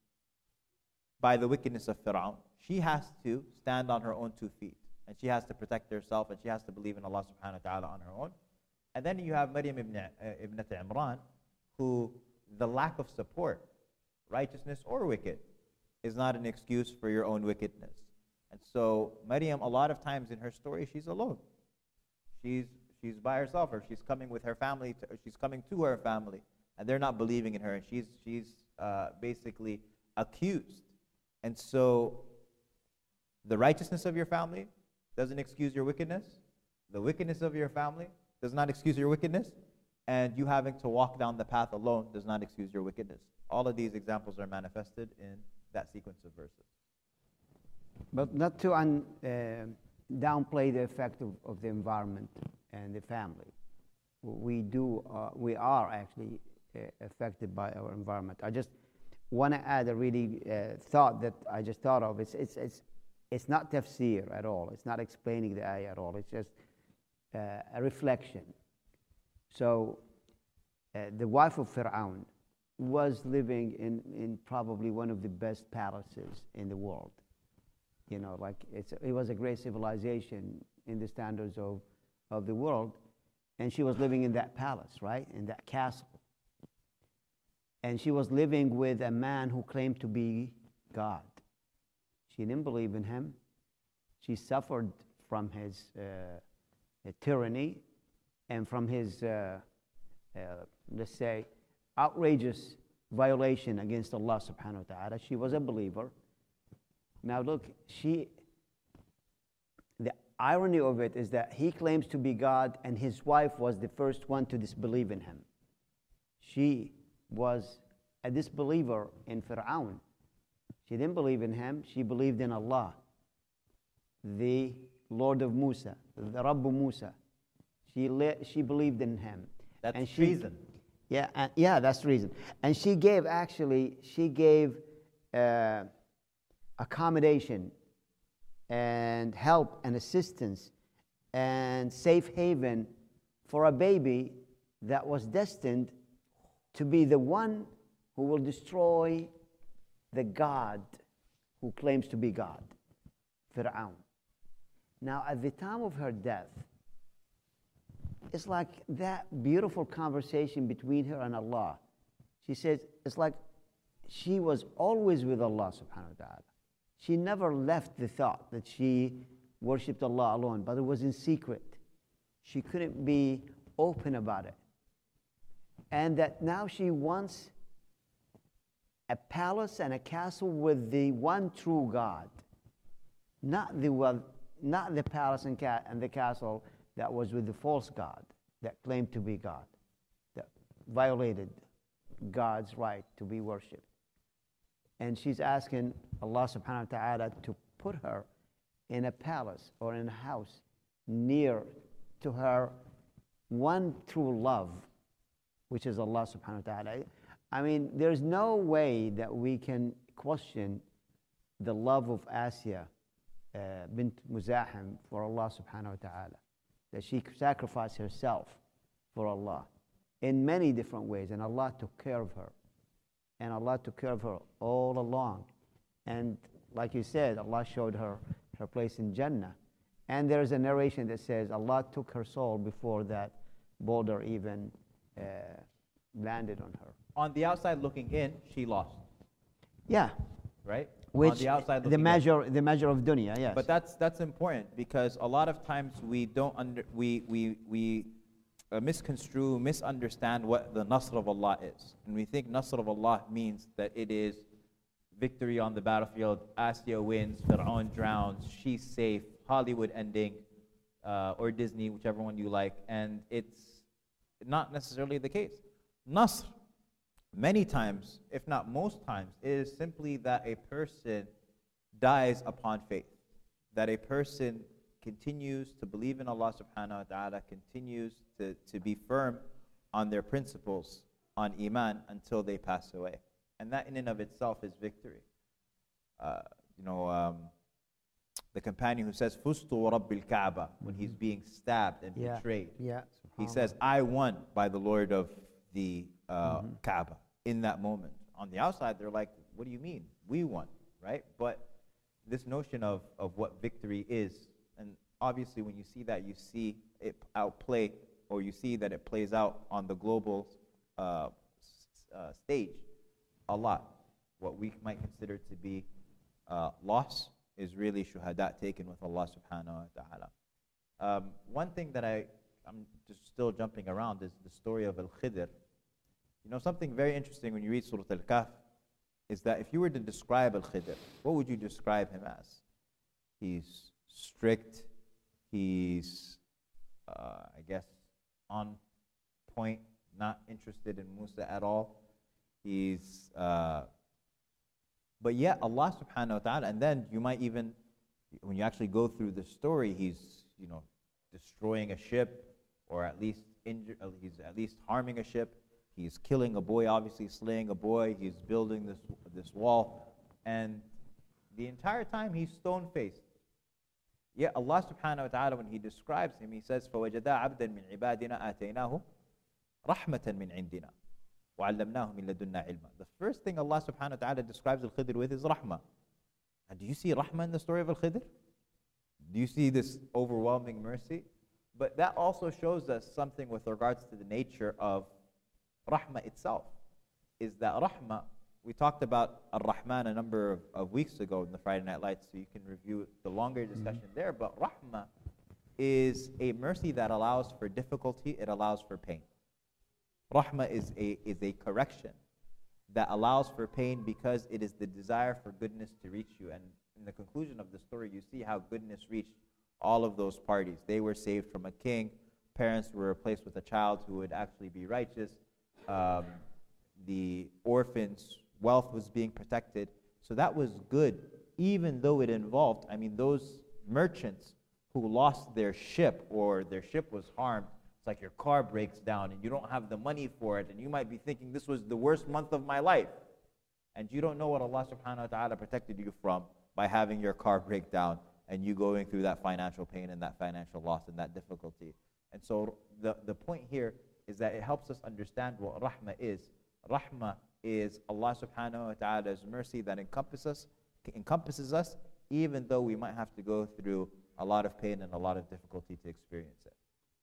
by the wickedness of Fir'aun. She has to stand on her own two feet, and she has to protect herself, and she has to believe in Allah subhanahu wa ta'ala on her own. And then you have Maryam ibn, uh, ibn Imran, who the lack of support, righteousness or wicked, is not an excuse for your own wickedness. And so Maryam, a lot of times in her story, she's alone. She's she's by herself, or she's coming with her family, to, or she's coming to her family, and they're not believing in her, and she's she's uh, basically accused. And so the righteousness of your family doesn't excuse your wickedness. The wickedness of your family does not excuse your wickedness. And you having to walk down the path alone does not excuse your wickedness. All of these examples are manifested in that sequence of verses. But not to un, uh, downplay the effect of, of the environment and the family. We do, uh, we are actually uh, affected by our environment. I just want to add a really uh, thought that I just thought of. It's, it's, it's, it's not tafsir at all. It's not explaining the ayah at all. It's just uh, a reflection. So uh, the wife of Fir'aun was living in, in probably one of the best palaces in the world. You know, like it's, it was a great civilization in the standards of, of the world. And she was living in that palace, right? In that castle. And she was living with a man who claimed to be God. She didn't believe in him. She suffered from his uh, tyranny and from his, uh, uh, let's say, outrageous violation against Allah subhanahu wa ta'ala. She was a believer. Now look, she, the irony of it is that he claims to be God and his wife was the first one to disbelieve in him. She was a disbeliever in Fir'aun. She didn't believe in him, she believed in Allah, the Lord of Musa, the Rabbu Musa. She, le- she believed in him. That's and she, treason. Yeah, and, yeah, that's reason. And she gave, actually, she gave uh, accommodation and help and assistance and safe haven for a baby that was destined to be the one who will destroy the God who claims to be God, Fir'aun. Now, at the time of her death, it's like that beautiful conversation between her and Allah. She says, it's like she was always with Allah subhanahu wa ta'ala. She never left the thought that she worshipped Allah alone, but it was in secret. She couldn't be open about it. And that now she wants a palace and a castle with the one true God, not the well, not the palace and, ca- and the castle that was with the false God that claimed to be God, that violated God's right to be worshipped. And she's asking Allah subhanahu wa ta'ala to put her in a palace or in a house near to her one true love, which is Allah subhanahu wa ta'ala. I mean, there's no way that we can question the love of Asiyah uh, bint Muzahim for Allah subhanahu wa ta'ala, that she sacrificed herself for Allah in many different ways, and Allah took care of her. And Allah took care of her all along. And like you said, Allah showed her her place in Jannah. And there's a narration that says Allah took her soul before that boulder even uh, landed on her. On the outside looking in, she lost. Yeah. Right? Which On the outside the looking measure in. the measure of dunya, yes. But that's that's important because a lot of times we don't under we we we uh, misconstrue, misunderstand what the Nasr of Allah is, and we think Nasr of Allah means that it is victory on the battlefield. Asiyah wins, Fir'aun drowns, she's safe, Hollywood ending, uh, or Disney, whichever one you like, and it's not necessarily the case. Nasr, many times, if not most times, it is simply that a person dies upon faith, that a person continues to believe in Allah subhanahu wa ta'ala, continues to, to be firm on their principles, on Iman, until they pass away. And that in and of itself is victory. Uh, you know, um, the companion who says, Fustu wa Rabbil Kaaba, when he's being stabbed and Yeah. betrayed. Yeah. He says, I won by the Lord of the uh, Mm-hmm. Kaaba in that moment. On the outside, they're like, what do you mean? We won, right? But this notion of, of what victory is, and obviously when you see that, you see it outplay, or you see that it plays out on the global uh, s- uh, stage a lot. What we might consider to be uh, loss is really shuhada taken with Allah subhanahu wa ta'ala. Um, one thing that I, I'm just still jumping around is the story of Al-Khidr. You know, something very interesting when you read Surah Al-Kahf is that if you were to describe Al-Khidr, what would you describe him as? He's strict, he's, uh, I guess, on point, not interested in Musa at all. He's, uh, but yet Allah subhanahu wa ta'ala, and then you might even, when you actually go through the story, he's, you know, destroying a ship, or at least injure, uh, he's at least harming a ship. He's killing a boy, obviously slaying a boy. He's building this this wall, and the entire time he's stone-faced. Yet Allah subhanahu wa ta'ala, when He describes him, He says, فَوَجَدَا عَبْدًا مِنْ عِبَادِنَا آتَيْنَاهُ رَحْمَةً مِنْ عِنْدِنَا وَعَلَّمْنَاهُ مِنْ لَدُنَّا عِلْمًا. The first thing Allah subhanahu wa ta'ala describes Al-Khidr with is rahmah. And do you see rahmah in the story of Al-Khidr? Do you see this overwhelming mercy? But that also shows us something with regards to the nature of rahmah itself. Is that rahmah, we talked about Ar-Rahman a number of, of weeks ago in the Friday Night Lights, so you can review the longer discussion mm-hmm. there, but rahmah is a mercy that allows for difficulty, it allows for pain. Rahmah is a, is a correction that allows for pain because it is the desire for goodness to reach you. And in the conclusion of the story, you see how goodness reached all of those parties. They were saved from a king, parents were replaced with a child who would actually be righteous, um, the orphans' wealth was being protected. So that was good, even though it involved, I mean, those merchants who lost their ship or their ship was harmed. It's like your car breaks down and you don't have the money for it, and you might be thinking, this was the worst month of my life. And you don't know what Allah subhanahu wa ta'ala protected you from by having your car break down and you going through that financial pain and that financial loss and that difficulty. And so the, the point here is that it helps us understand what rahmah is. Rahmah is Allah subhanahu wa ta'ala's mercy that encompasses, encompasses us, even though we might have to go through a lot of pain and a lot of difficulty to experience it.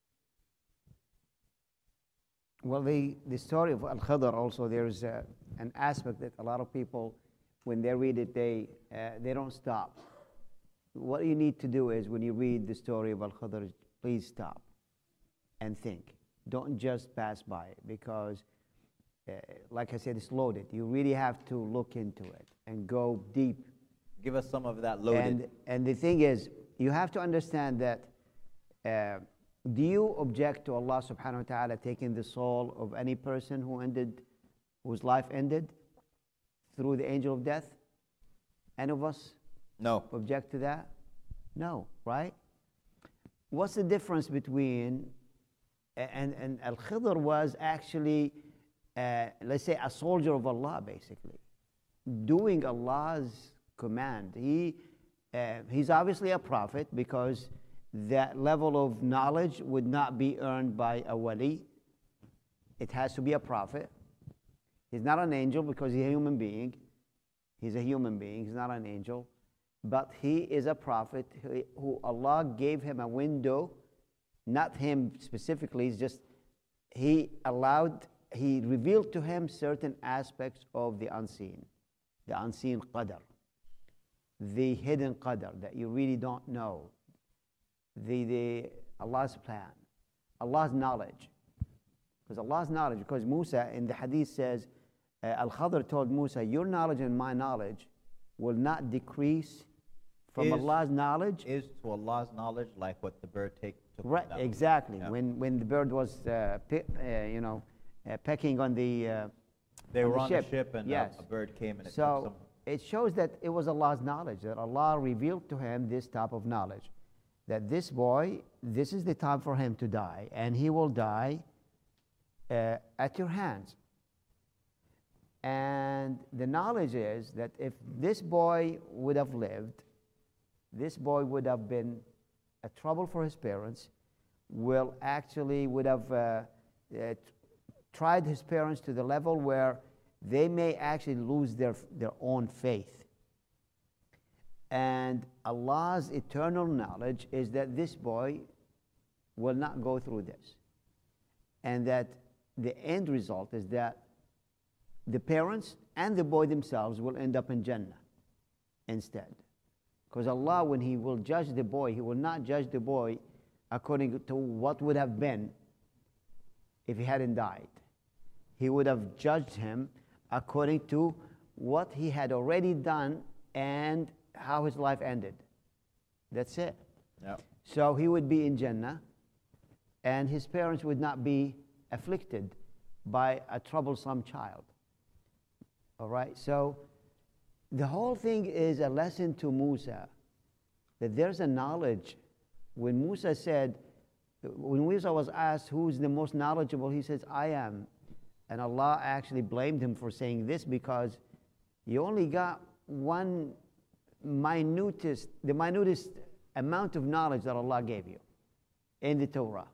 Well, the, the story of Al-Khidr also, there's uh, an aspect that a lot of people, when they read it, they, uh, they don't stop. What you need to do is, when you read the story of Al-Khidr, please stop and think. Don't just pass by it, because, uh, like I said, it's loaded. You really have to look into it and go deep. Give us some of that loaded. And, and the thing is, you have to understand that, uh, do you object to Allah subhanahu wa ta'ala taking the soul of any person who ended, whose life ended through the angel of death? Any of us? No. Object to that? No, right? What's the difference between, and, and Al-Khidr was actually, uh, let's say, a soldier of Allah, basically, doing Allah's command. He, uh, he's obviously a prophet, because that level of knowledge would not be earned by a wali. It has to be a prophet. He's not an angel because he's a human being. He's a human being, he's not an angel. But he is a prophet who Allah gave him a window, not him specifically, it's just he allowed, he revealed to him certain aspects of the unseen, the unseen qadr, the hidden qadr that you really don't know. The, the Allah's plan, Allah's knowledge. Because Allah's knowledge, because Musa in the hadith says, uh, Al-Khidr told Musa, your knowledge and my knowledge will not decrease from is, Allah's knowledge. Is to Allah's knowledge like what the bird take, took Right, down. exactly. Yeah. When, when the bird was, uh, pe- uh, you know, uh, pecking on the uh, They on were the on ship. the ship and Yes. a, a bird came and it So took some. it shows that it was Allah's knowledge, that Allah revealed to him this type of knowledge. that this boy, this is the time for him to die, and he will die uh, at your hands. And the knowledge is that if this boy would have lived, this boy would have been a trouble for his parents, will actually would have uh, uh, tried his parents to the level where they may actually lose their, their own faith. And Allah's eternal knowledge is that this boy will not go through this. And that the end result is that the parents and the boy themselves will end up in Jannah instead. Because Allah, when He will judge the boy, He will not judge the boy according to what would have been if he hadn't died. He would have judged him according to what he had already done and how his life ended. That's it. Yep. So he would be in Jannah, and his parents would not be afflicted by a troublesome child. All right? So the whole thing is a lesson to Musa, that there's a knowledge. When Musa said, when Musa was asked who's the most knowledgeable, he says, I am. And Allah actually blamed him for saying this because you only got one minutest, the minutest amount of knowledge that Allah gave you in the Torah.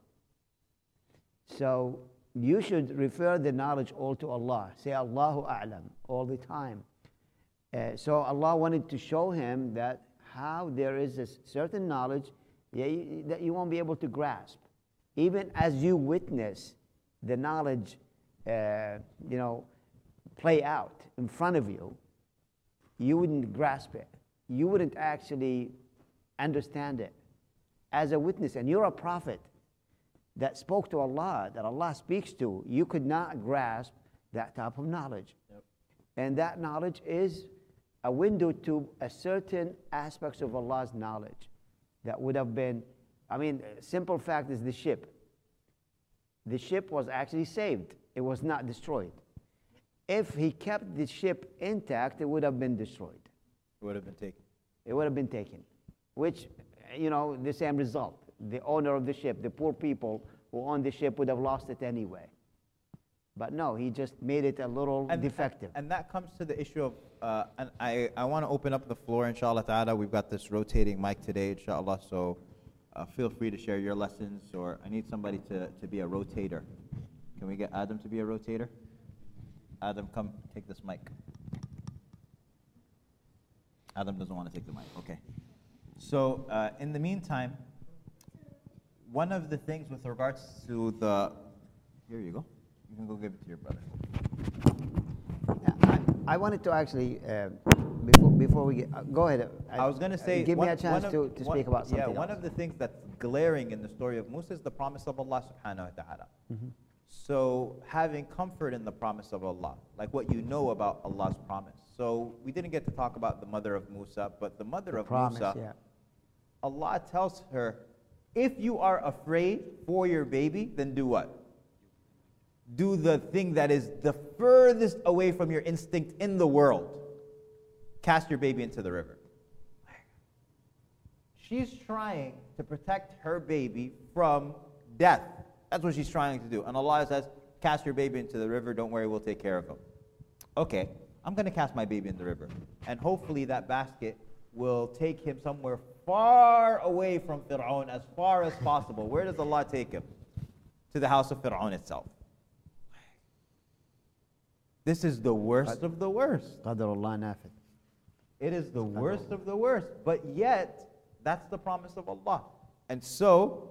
So you should refer the knowledge all to Allah. Say Allahu A'lam all the time. Uh, so Allah wanted to show him that how there is a certain knowledge yeah, you, that you won't be able to grasp. Even as you witness the knowledge uh, you know, play out in front of you, you wouldn't grasp it. You wouldn't actually understand it as a witness. And you're a prophet that spoke to Allah, that Allah speaks to. You could not grasp that type of knowledge. Yep. And that knowledge is a window to a certain aspects of Allah's knowledge that would have been, I mean, simple fact is the ship. The ship was actually saved. It was not destroyed. If he kept the ship intact, it would have been destroyed. It would have been taken. It would have been taken, which, you know, the same result. The owner of the ship, the poor people who owned the ship would have lost it anyway. But no, he just made it a little And, defective. and that comes to the issue of, uh, and I, I want to open up the floor, inshallah ta'ala. We've got this rotating mic today, inshallah, so uh, feel free to share your lessons, or I need somebody to, to be a rotator. Can we get Adam to be a rotator? Adam, come take this mic. Adam doesn't want to take the mic, okay. So uh, in the meantime, one of the things with regards to the, here you go. You can go give it to your brother. I, I wanted to actually, uh, before, before we get, uh, go ahead. I, I was going to say, give one, me a chance of, to, to one, speak about something Yeah, one else. of the things that's glaring in the story of Musa is the promise of Allah subhanahu wa ta'ala. Mm-hmm. So having comfort in the promise of Allah, like what you know about Allah's promise. So we didn't get to talk about the mother of Musa, but the mother The of promise, Musa, yeah. Allah tells her, if you are afraid for your baby, then do what? Do the thing that is the furthest away from your instinct in the world. Cast your baby into the river. She's trying to protect her baby from death. That's what she's trying to do. And Allah says, cast your baby into the river. Don't worry, we'll take care of him. Okay, I'm going to cast my baby in the river. And hopefully that basket will take him somewhere far away from Fir'aun, as far as possible. Where does Allah take him? To the house of Fir'aun itself. This is the worst of the worst. Qadarullah nafid. It is the worst of the worst. But yet, that's the promise of Allah. And so,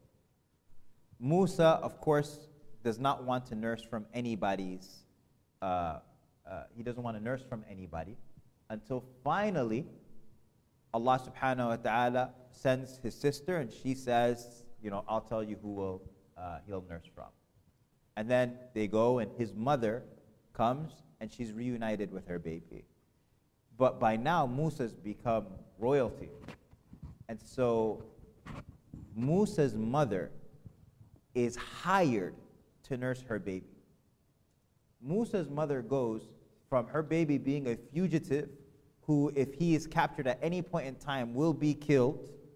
Musa, of course, does not want to nurse from anybody's, uh, uh, he doesn't want to nurse from anybody, until finally, Allah subhanahu wa ta'ala sends his sister, and she says, you know, I'll tell you who will uh, he'll nurse from. And then they go, and his mother comes, and she's reunited with her baby. But by now, Musa's become royalty. And so, Musa's mother is hired to nurse her baby. Musa's mother goes from her baby being a fugitive, who, if he is captured at any point in time, will be killed,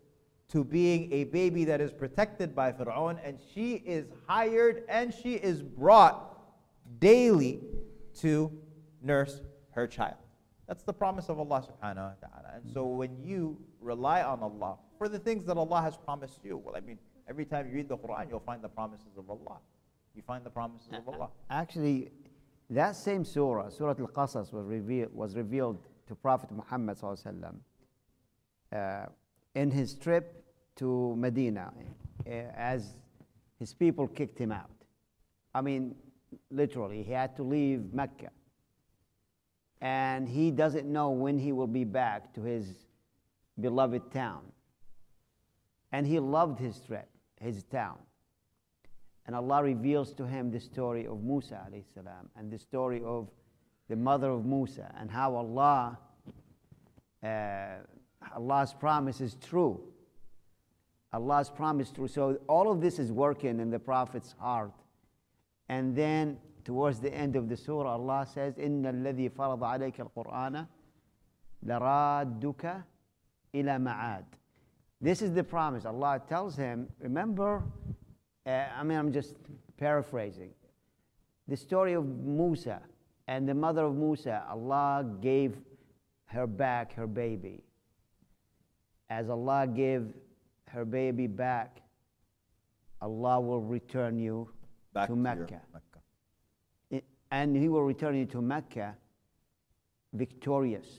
to being a baby that is protected by Fir'aun, and she is hired and she is brought daily to nurse her child. That's the promise of Allah subhanahu wa ta'ala. And so when you rely on Allah for the things that Allah has promised you, well, I mean, every time you read the Quran, you'll find the promises of Allah. You find the promises of Allah. Actually, that same surah, Surah Al-Qasas, was revealed, was revealed to Prophet Muhammad sallallahu alaihi wasallam, uh, in his trip to Medina, uh, as his people kicked him out. I mean, literally, he had to leave Mecca. And he doesn't know when he will be back to his beloved town. And he loved his trip, his town. And Allah reveals to him the story of Musa alayhi salam, and the story of the mother of Musa, and how Allah, uh, Allah's promise is true. Allah's promise is true. So all of this is working in the Prophet's heart. And then towards the end of the surah, Allah says, إِنَّ الَّذِي فَرَضَ عَلَيْكَ الْقُرْآنَ لَرَادُّكَ إِلَى مَعَادٍ. This is the promise. Allah tells him, remember, uh, I mean, I'm just paraphrasing, the story of Musa and the mother of Musa. Allah gave her back her baby. As Allah gave her baby back, Allah will return you Back to to Mecca. your Mecca. I- And He will return you to Mecca victorious.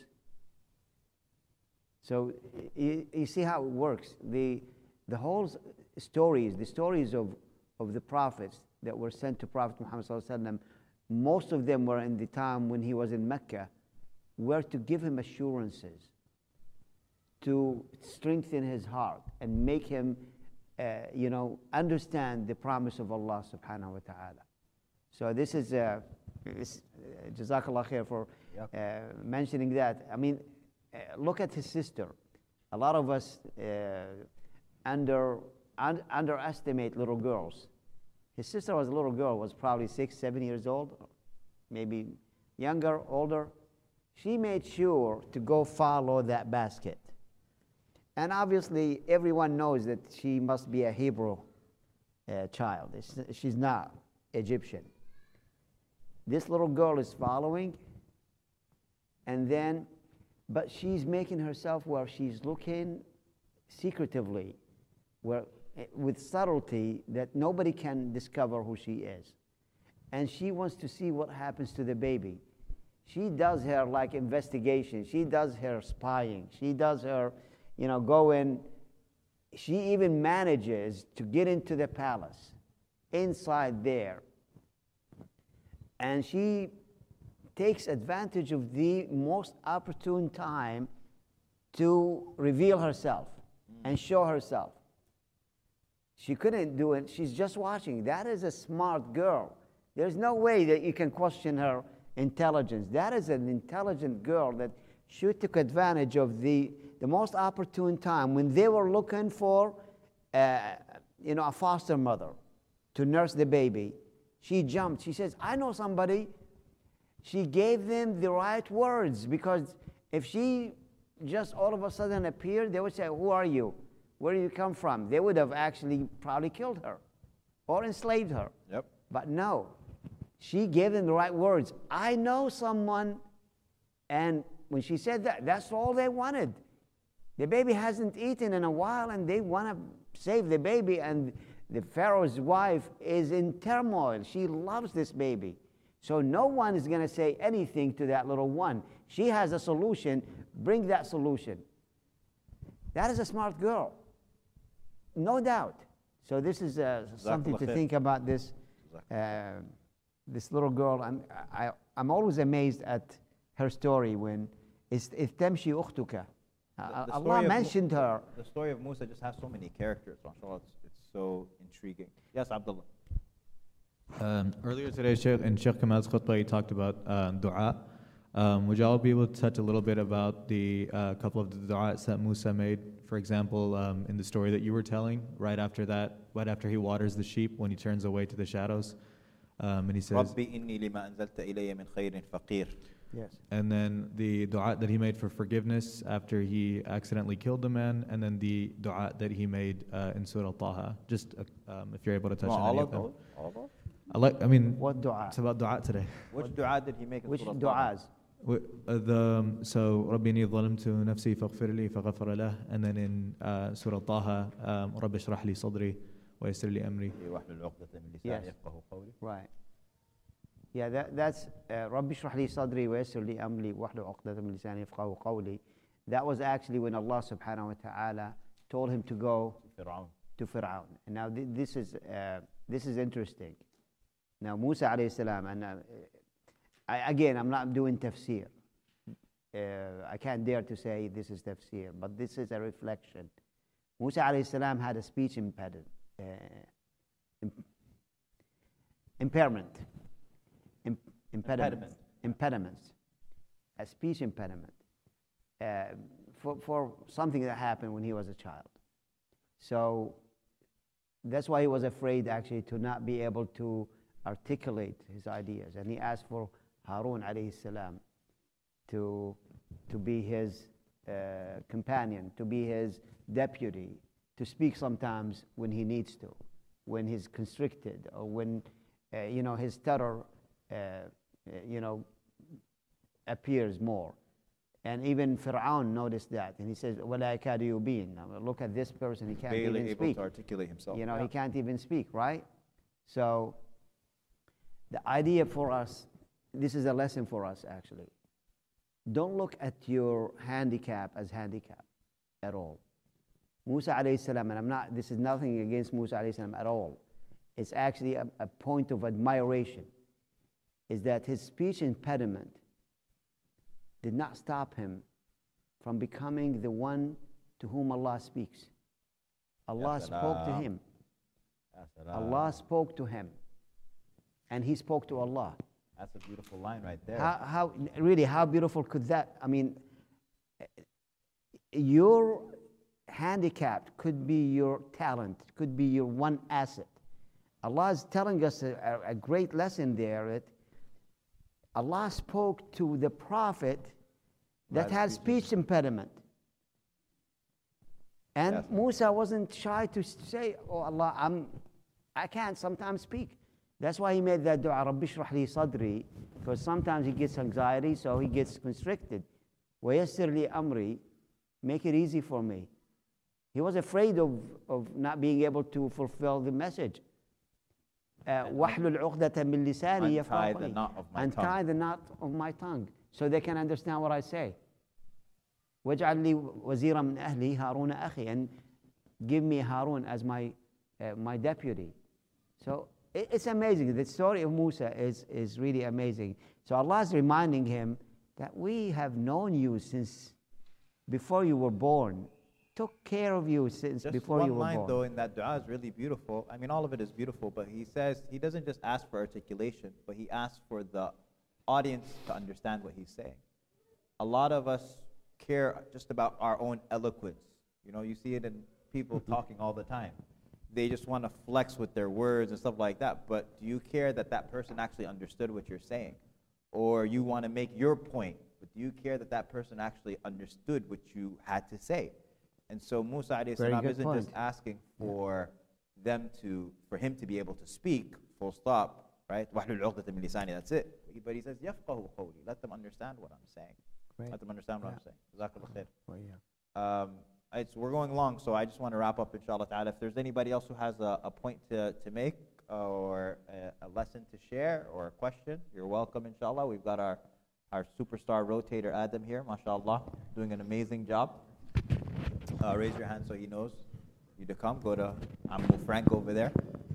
So you, you see how it works. The, the whole s- stories, the stories of, of the prophets that were sent to Prophet Muhammad sallallahu alaihi wasallam, most of them were in the time when he was in Mecca, were to give him assurances, to strengthen his heart and make him, uh, you know, understand the promise of Allah subhanahu wa ta'ala. So this is, uh, this, uh, Jazakallah khair for Yep. uh, mentioning that. I mean, uh, look at his sister. A lot of us uh, under, un- underestimate little girls. His sister was a little girl, was probably six, seven years old, maybe younger, older. She made sure to go follow that basket. And obviously, everyone knows that she must be a Hebrew uh, child. It's, she's not Egyptian. This little girl is following, and then, but she's making herself where she's looking secretively, where, with subtlety that nobody can discover who she is. And she wants to see what happens to the baby. She does her like investigation. She does her spying. She does her, you know, go in. She even manages to get into the palace, inside there. And she takes advantage of the most opportune time to reveal herself and show herself. She couldn't do it. She's just watching. That is a smart girl. There's no way that you can question her intelligence. That is an intelligent girl that she took advantage of the, the most opportune time when they were looking for uh, you know, a foster mother to nurse the baby. She jumped. She says, I know somebody. She gave them the right words, because if she just all of a sudden appeared, they would say, who are you? Where do you come from? They would have actually probably killed her or enslaved her. Yep. But no, she gave them the right words. I know someone. And when she said that, that's all they wanted. The baby hasn't eaten in a while, and they want to save the baby. And the Pharaoh's wife is in turmoil. She loves this baby. So no one is going to say anything to that little one. She has a solution. Bring that solution. That is a smart girl. No doubt. So this is uh, something to khair. think about, this uh, this little girl. I'm, I, I'm always amazed at her story when it's إِذْ تَمْشِي أُخْتُكَ. The- Uh, the Allah story of Mu- mentioned her. The story of Musa just has so many characters, mashallah. It's, it's so intriguing. Yes, Abdullah. Um, earlier today, Sheikh, in Sheikh Kamal's khutbah, he talked about uh, dua. Um, would y'all be able to touch a little bit about the uh, couple of the du'as that Musa made? For example, um, in the story that you were telling, right after that, right after he waters the sheep, when he turns away to the shadows, Um, and he says, ربي إني لما أنزلت إلي من خير فقير. Yes. and then the dua that he made for forgiveness after he accidentally killed the man, and then the dua that he made uh, in Surah Taha. Just uh, um, if you're able to touch Well, on any all of of them. those? All of those? I like. I mean, What dua? it's about dua today. Which dua did he make in Which Surah Taha? du'as? W- uh, the um, so ربي إني ظلمت نفسي فاغفر لي فغفر له, and then in uh, Surah Taha, um, رب اشرح لي صدري ويسر لي أمري. واحلل عقدة من لساني Yes. يفقهوا قولي. Right. Yeah, that, that's رب اشرح لي صدري ويسر لي أمري واحلل عقدة من لساني يفقهوا قولي. That was actually when Allah subhanahu wa ta'ala told him to go فرعون. to Fir'aun. And now th- this is uh, this is interesting. Now Musa alayhi salam, and uh, I, again, I'm not doing tafsir. Uh, I can't dare to say this is tafsir, but this is a reflection. Musa alayhi salam had a speech impediment, uh, imp- impairment, Imp- impediment, Impediment. impediments, a speech impediment uh, for, for something that happened when he was a child. So that's why he was afraid actually to not be able to articulate his ideas. And he asked for Harun alayhi salam to, to be his uh, companion, to be his deputy, to speak sometimes when he needs to, when he's constricted, or when uh, you know his stutter uh, you know appears more. And even Fir'aun noticed that, and he says, وَلَا يَكَادُ يُبِينُ. Now look at this person, he can't Barely even able speak. to articulate himself. You know, Yeah. he can't even speak, right? So the idea for us, this is a lesson for us actually. Don't look at your handicap as handicap at all. Musa alayhi salam, and I'm not, this is nothing against Musa alayhi salam at all. It's actually a, a point of admiration, is that his speech impediment did not stop him from becoming the one to whom Allah speaks. Allah spoke to salam. him. Ya salam. Allah spoke to him, and he spoke to Allah. That's a beautiful line right there. How, how really, how beautiful could that? I mean, your handicap could be your talent, could be your one asset. Allah is telling us a, a great lesson there. That Allah spoke to the prophet that Right, had speech speech impediment. And Yes. Musa wasn't shy to say, "Oh Allah, I'm, I can't sometimes speak." That's why he made that dua, "Rabbi shrah li sadri," because sometimes he gets anxiety, so he gets constricted. وَيَسِّرْ لِي أَمْرِي, make it easy for me. He was afraid of, of not being able to fulfill the message. Uh, وَحْلُلْ عُقْدَةً مِّن لِسَانِي Untie يَفْقَهُ the قَوْلِي. knot of my Untie tongue. the knot of my tongue, so they can understand what I say. وَاجْعَلْ لِي وَزِيرًا مِّنْ أَهْلِي هَارُونَ أَخِي, and give me Harun as my, uh, my deputy. So it, it's amazing. The story of Musa is, is really amazing. So Allah is reminding him that we have known you since before you were born, took care of you since Just before one you were line born. though in that dua is really beautiful. I mean, all of it is beautiful, but he says he doesn't just ask for articulation, but he asks for the audience to understand what he's saying. A lot of us care just about our own eloquence. You know, you see it in people talking all the time. They just want to flex with their words and stuff like that, but do you care that that person actually understood what you're saying? Or you want to make your point, but do you care that that person actually understood what you had to say? And so Musa alayhi Very salam good isn't point. just asking for them to, for him to be able to speak, full stop, right? وَحْلُلْ عُقْدَةً مِّن لِسَانِي, that's it. But he says, يَفْقَهُ قَوْلِي, let them understand what I'm saying. Great. Let them understand what Yeah. I'm saying. Jazakallah khair. Well, yeah. Um, it's, we're going long, so I just want to wrap up, inshallah ta'ala. If there's anybody else who has a, a point to, to make, or a, a lesson to share, or a question, you're welcome, inshallah. We've got our, our superstar rotator, Adam, here, mashallah, doing an amazing job. Uh, raise your hand so he knows you to come. Go to Ammu Frank over there.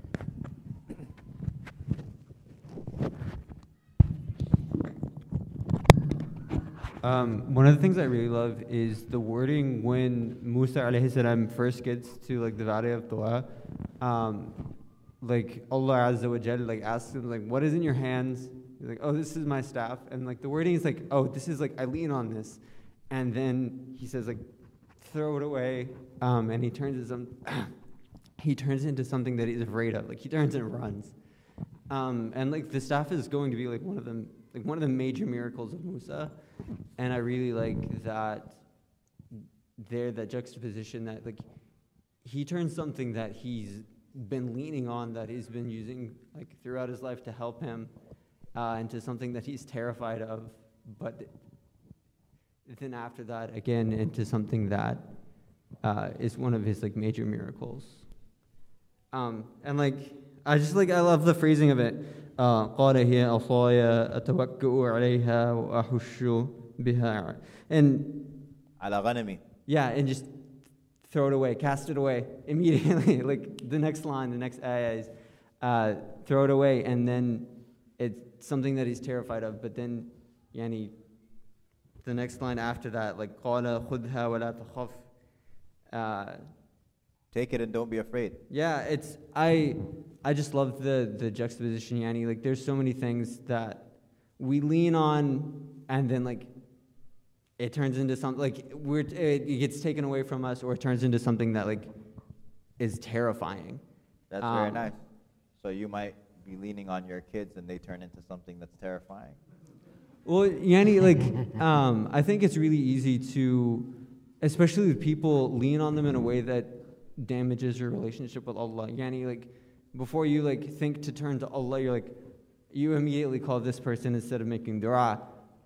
Um, one of the things I really love is the wording when Musa alayhi salam first gets to like the Valley of Tuwa. Um, like Allah Azza wa Jal like asks him like, what is in your hands? He's like, oh, this is my staff. And like the wording is like, oh, this is like, I lean on this. And then he says like, throw it away. Um, and he turns into some, he turns into something that he's afraid of. Like he turns and runs. Um, and like the staff is going to be like one of them, like one of the major miracles of Musa, and I really like that. There, that juxtaposition that like he turns something that he's been leaning on, that he's been using like throughout his life to help him, uh, into something that he's terrified of, but then after that again into something that uh, is one of his like major miracles. Um, and like I just like I love the phrasing of it. Uh, قال هي عصاي أتوكأ عليها وأحش بها. And على غنمي. yeah, and just throw it away, cast it away immediately. Like the next line, the next ayah is uh, throw it away, and then it's something that he's terrified of. But then, yani, the next line after that, like قال خذها ولا تخف. Uh, Take it and don't be afraid. Yeah, it's I I just love the the juxtaposition, yani. Like there's so many things that we lean on, and then like it turns into something like we're it, it gets taken away from us, or it turns into something that like is terrifying. That's Um, very nice. So you might be leaning on your kids, and they turn into something that's terrifying. Well, yani, like um, I think it's really easy to, especially with people, lean on them in a way that damages your relationship with Allah. Yani, like before you like think to turn to Allah, you're like you immediately call this person instead of making dua,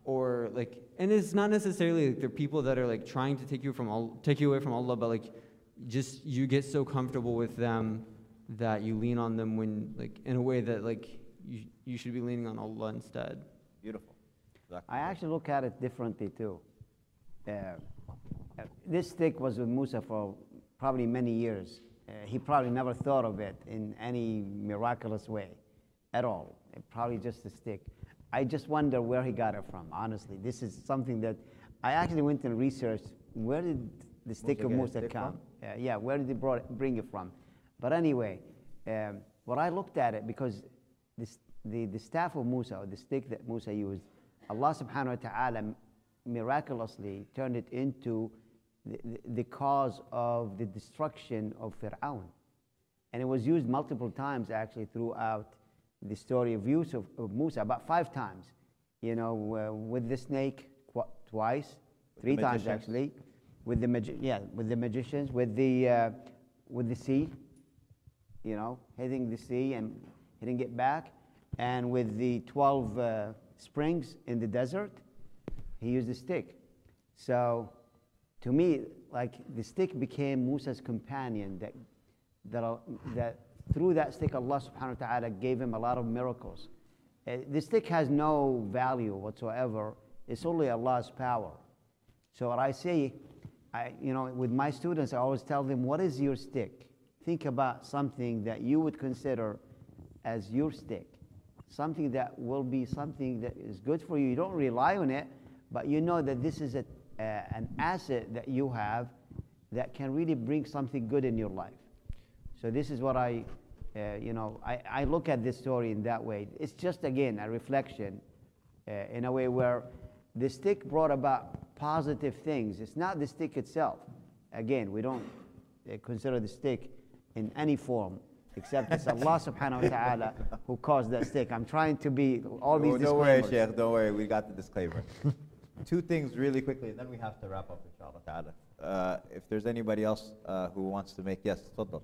or like, and it's not necessarily like they're people that are like trying to take you from Allah, take you away from Allah, but like just you get so comfortable with them that you lean on them when like in a way that like you you should be leaning on Allah instead. Beautiful. I actually look at it differently too. Uh, uh, this stick was with Musa for probably many years. Uh, he probably never thought of it in any miraculous way at all. It probably just a stick. I just wonder where he got it from, honestly. This is something that I actually went and researched. Where did the stick Musa of get his Musa stick come? Uh, yeah, where did he brought, bring it from? But anyway, um, when I looked at it, because this, the, the staff of Musa, or the stick that Musa used, Allah subhanahu wa ta'ala miraculously turned it into the, the, the cause of the destruction of Fir'aun. And it was used multiple times actually throughout the story of Yusuf, of Musa, about five times. You know, uh, with the snake qu- twice, three times magicians. actually, with the magi- yeah, with the magicians, with the uh, with the sea. You know, hitting the sea and hitting it back, and with the twelve uh, springs in the desert, he used a stick. So, to me, like the stick became Musa's companion. That that uh, that. Through that stick, Allah subhanahu wa ta'ala gave him a lot of miracles. Uh, the stick has no value whatsoever. It's only Allah's power. So what I say, I, you know, with my students, I always tell them, what is your stick? Think about something that you would consider as your stick. Something that will be something that is good for you. You don't rely on it, but you know that this is a, uh, an asset that you have that can really bring something good in your life. So this is what I, uh, you know, I, I look at this story in that way. It's just, again, a reflection uh, in a way where the stick brought about positive things. It's not the stick itself. Again, we don't uh, consider the stick in any form, except it's Allah subhanahu wa ta'ala who caused that stick. I'm trying to be all these Oh, don't worry, disclaimers. Sheikh, don't worry, we got the disclaimer. Two things really quickly, and then we have to wrap up, inshallah ta'ala. Uh, if there's anybody else uh, who wants to make, yes, tfaddal.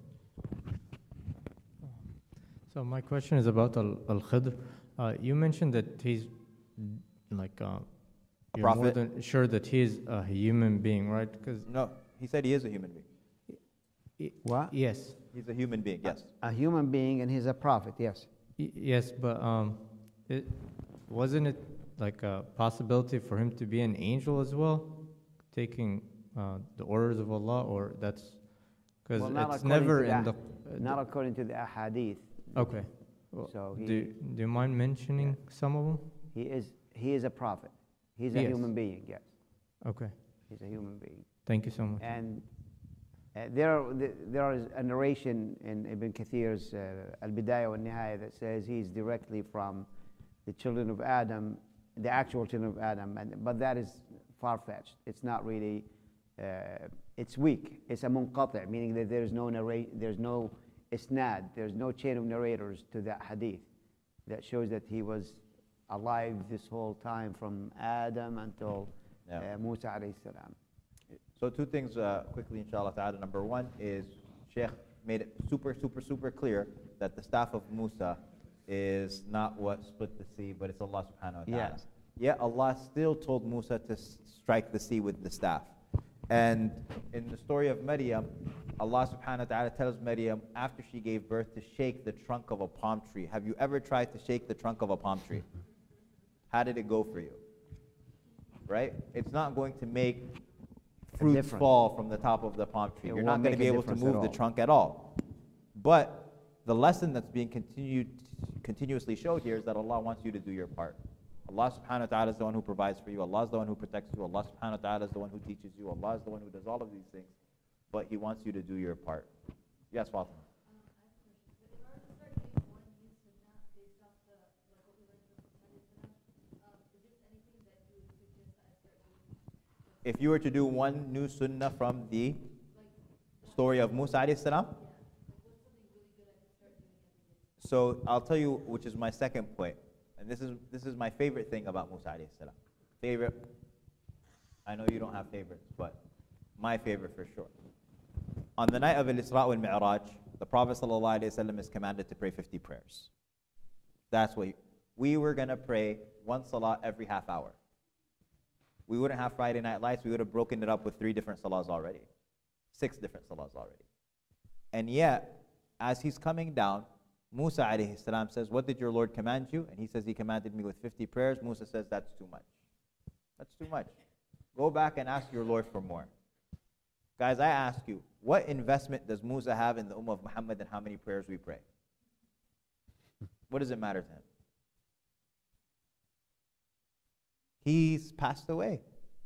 So my question is about Al Al Khidr. Uh, you mentioned that he's like uh, you're more prophet? than sure that he is a human being, right? Because No, he said he is a human being. What? yes, He's a human being, yes. A human being, and he's a prophet, yes. Y- yes, but um, it wasn't it like a possibility for him to be an angel as well, taking uh, the orders of Allah, or that's because Well, not it's according never to in the- the. uh, Not according to the ahadith. Okay. Well, So he- do, do you mind mentioning some of them? He is, he is a prophet. He's a Yes. human being, yes. Okay. He's a human being. Thank you so much. And uh, there, there is a narration in Ibn Kathir's uh, Al-Bidayah wa Nihaya that says he's directly from the children of Adam, the actual children of Adam, and, but that is far-fetched. It's not really, uh, it's weak. It's a munqati', meaning that there's no narrate, there's no isnad, there's no chain of narrators to that hadith. that shows that he was alive this whole time from Adam until Yeah. uh, Musa alayhi salam. So two things uh, quickly, inshallah ta'ala. Number one is Sheikh made it super, super, super clear that the staff of Musa is not what split the sea, but it's Allah subhanahu wa ta'ala. Yes. Yet Allah still told Musa to s- strike the sea with the staff. And in the story of Maryam, Allah subhanahu wa ta'ala tells Maryam after she gave birth to shake the trunk of a palm tree. Have you ever tried to shake the trunk of a palm tree? How did it go for you? Right? It's not going to make fruits difference. fall from the top of the palm tree. It You're not won't going to make be a able to difference move at the all. trunk at all. But the lesson that's being continued, continuously showed here is that Allah wants you to do your part. Allah subhanahu wa ta'ala is the one who provides for you. Allah is the one who protects you. Allah subhanahu wa ta'ala is the one who teaches you. Allah is the one who does all of these things. But He wants you to do your part. Yes, Fatima. If you were to do one new sunnah from the story of Musa alayhi salam, so I'll tell you, which is my second point, and this is this is my favorite thing about Musa alayhi salam. Favorite. I know you don't have favorites, but my favorite for sure. On the night of Al-Isra wal Mi'raj, the Prophet sallallahu alaihi wasallam is commanded to pray fifty prayers. That's what he, we were gonna pray one salah every half hour. We wouldn't have Friday night lights. We would have broken it up with three different salahs already, six different salahs already. And yet, as he's coming down, Musa alayhi salam says, "What did your Lord command you?" And he says, "He commanded me with fifty prayers." Musa says, "That's too much. That's too much. Go back and ask your Lord for more." Guys, I ask you, what investment does Musa have in the Ummah of Muhammad and how many prayers we pray? What does it matter to him? He's passed away.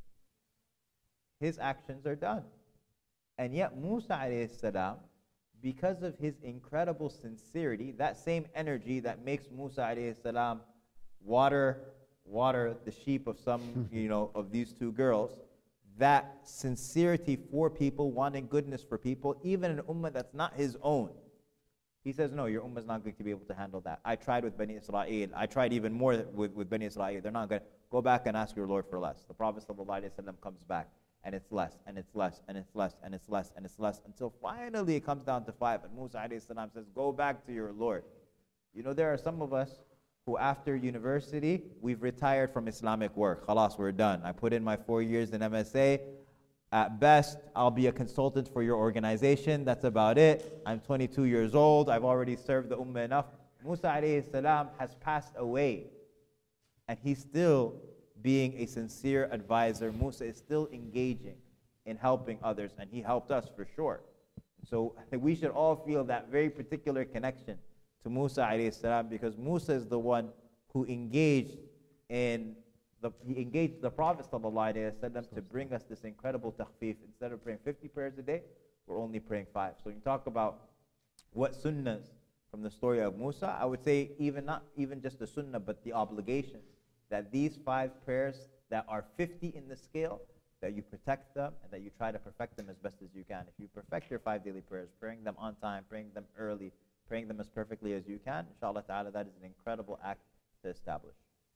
His actions are done. And yet Musa alayhi salam, because of his incredible sincerity, that same energy that makes Musa alayhi salam water water the sheep of some, you know, of these two girls, that sincerity for people, wanting goodness for people, even an ummah that's not his own. He says, no, your ummah is not going to be able to handle that. I tried with Bani Israel. I tried even more with, with Bani Israel. They're not going to go back and ask your Lord for less. The Prophet ﷺ comes back, and it's less, and it's less, and it's less, and it's less, and it's less, until finally it comes down to five. And Musa alayhi salam says, go back to your Lord. You know, there are some of us who after university, we've retired from Islamic work. Khalas, we're done. I put in my four years in M S A. At best, I'll be a consultant for your organization. That's about it. I'm twenty-two years old. I've already served the ummah enough. Musa alayhi salam has passed away. And he's still being a sincere advisor. Musa is still engaging in helping others. And he helped us for sure. So we should all feel that very particular connection to Musa alayhi salam, because Musa is the one who engaged in the, he engaged the Prophet sallallahu alayhi wasallam to bring us this incredible takhfif. Instead of praying fifty prayers a day, we're only praying five. So when you talk about what sunnahs from the story of Musa, I would say even not even just the sunnah, but the obligation that these five prayers that are fifty in the scale, that you protect them and that you try to perfect them as best as you can. If you perfect your five daily prayers, praying them on time, praying them early, praying them as perfectly as you can, inshallah ta'ala, that is an incredible act to establish.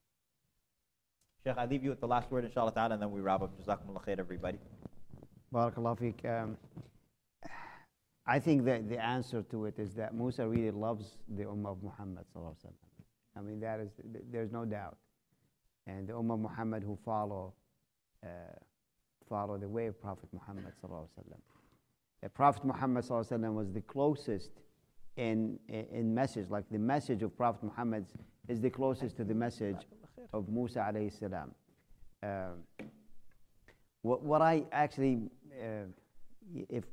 Sheikh, I leave you with the last word, inshallah ta'ala, and then we wrap up. Jazakumullah khair, everybody. Barakallah feek. Um, I think that the answer to it is that Musa really loves the Ummah of Muhammad sallallahu alaihi wasallam. I mean, that is, there's no doubt. And the Ummah of Muhammad who follow, uh, follow the way of Prophet Muhammad sallallahu alaihi wasallam. The Prophet Muhammad sallallahu alaihi wasallam was the closest in, in in message, like the message of Prophet Muhammad is the closest to the message of Musa alayhi salam. Uh, what, what I actually, uh, if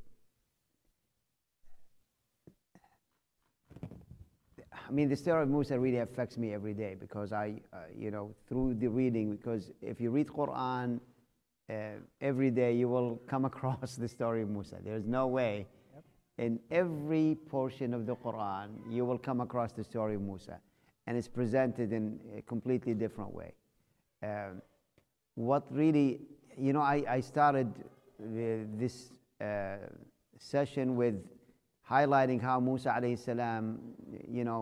I mean, the story of Musa really affects me every day because I, uh, you know, through the reading, because if you read Quran uh, every day, you will come across the story of Musa. There's no way. Yep. In every portion of the Quran, you will come across the story of Musa. And it's presented in a completely different way. Um, what really, you know, I, I started the, this uh, session with highlighting how Musa alayhi salam, you know,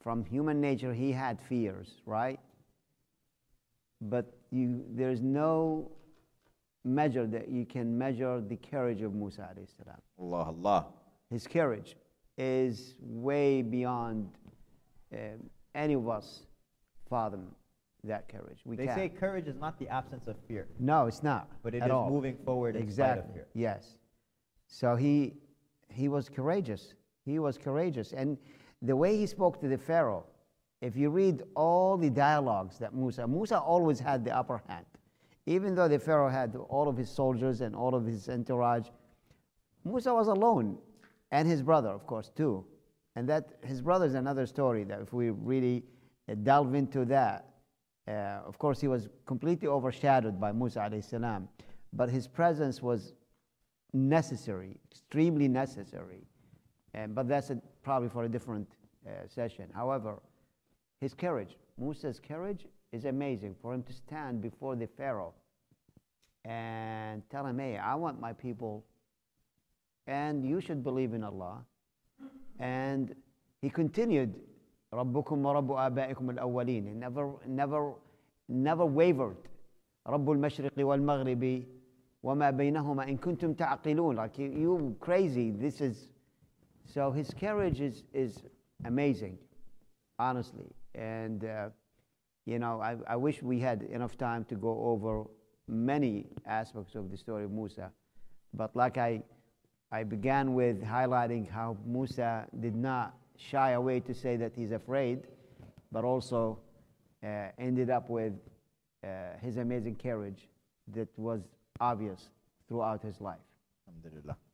from human nature, he had fears, right? But you, there's no measure that you can measure the courage of Musa alayhi salam. Allah, Allah. His courage is way beyond um, any of us fathom that courage. We They can't. say courage is not the absence of fear, No, it's not. but it at is all. moving forward in Exactly. spite of fear. Yes. So he he was courageous. He was courageous, and the way he spoke to the Pharaoh. If you read all the dialogues that Musa, Musa always had the upper hand, even though the Pharaoh had all of his soldiers and all of his entourage. Musa was alone, and his brother, of course, too. And that his brother is another story. That if we really uh, delve into that. Uh, of course, he was completely overshadowed by Musa alayhi salam, but his presence was necessary, extremely necessary. And, but that's a, probably for a different uh, session. However, his courage, Musa's courage is amazing. For him to stand before the Pharaoh and tell him, hey, I want my people, and you should believe in Allah. And he continued, ربكم ورب آبائكم الأولين. He never, never, never wavered. رب المشرق والمغرب وما بينهما إن كنتم تعقلون. Like you, you crazy. This is so. His courage is is amazing, honestly. And uh, you know, I, I wish we had enough time to go over many aspects of the story of Musa. But like I, I began with highlighting how Musa did not shy away to say that he's afraid, but also uh, ended up with uh, his amazing courage that was obvious throughout his life. Alhamdulillah.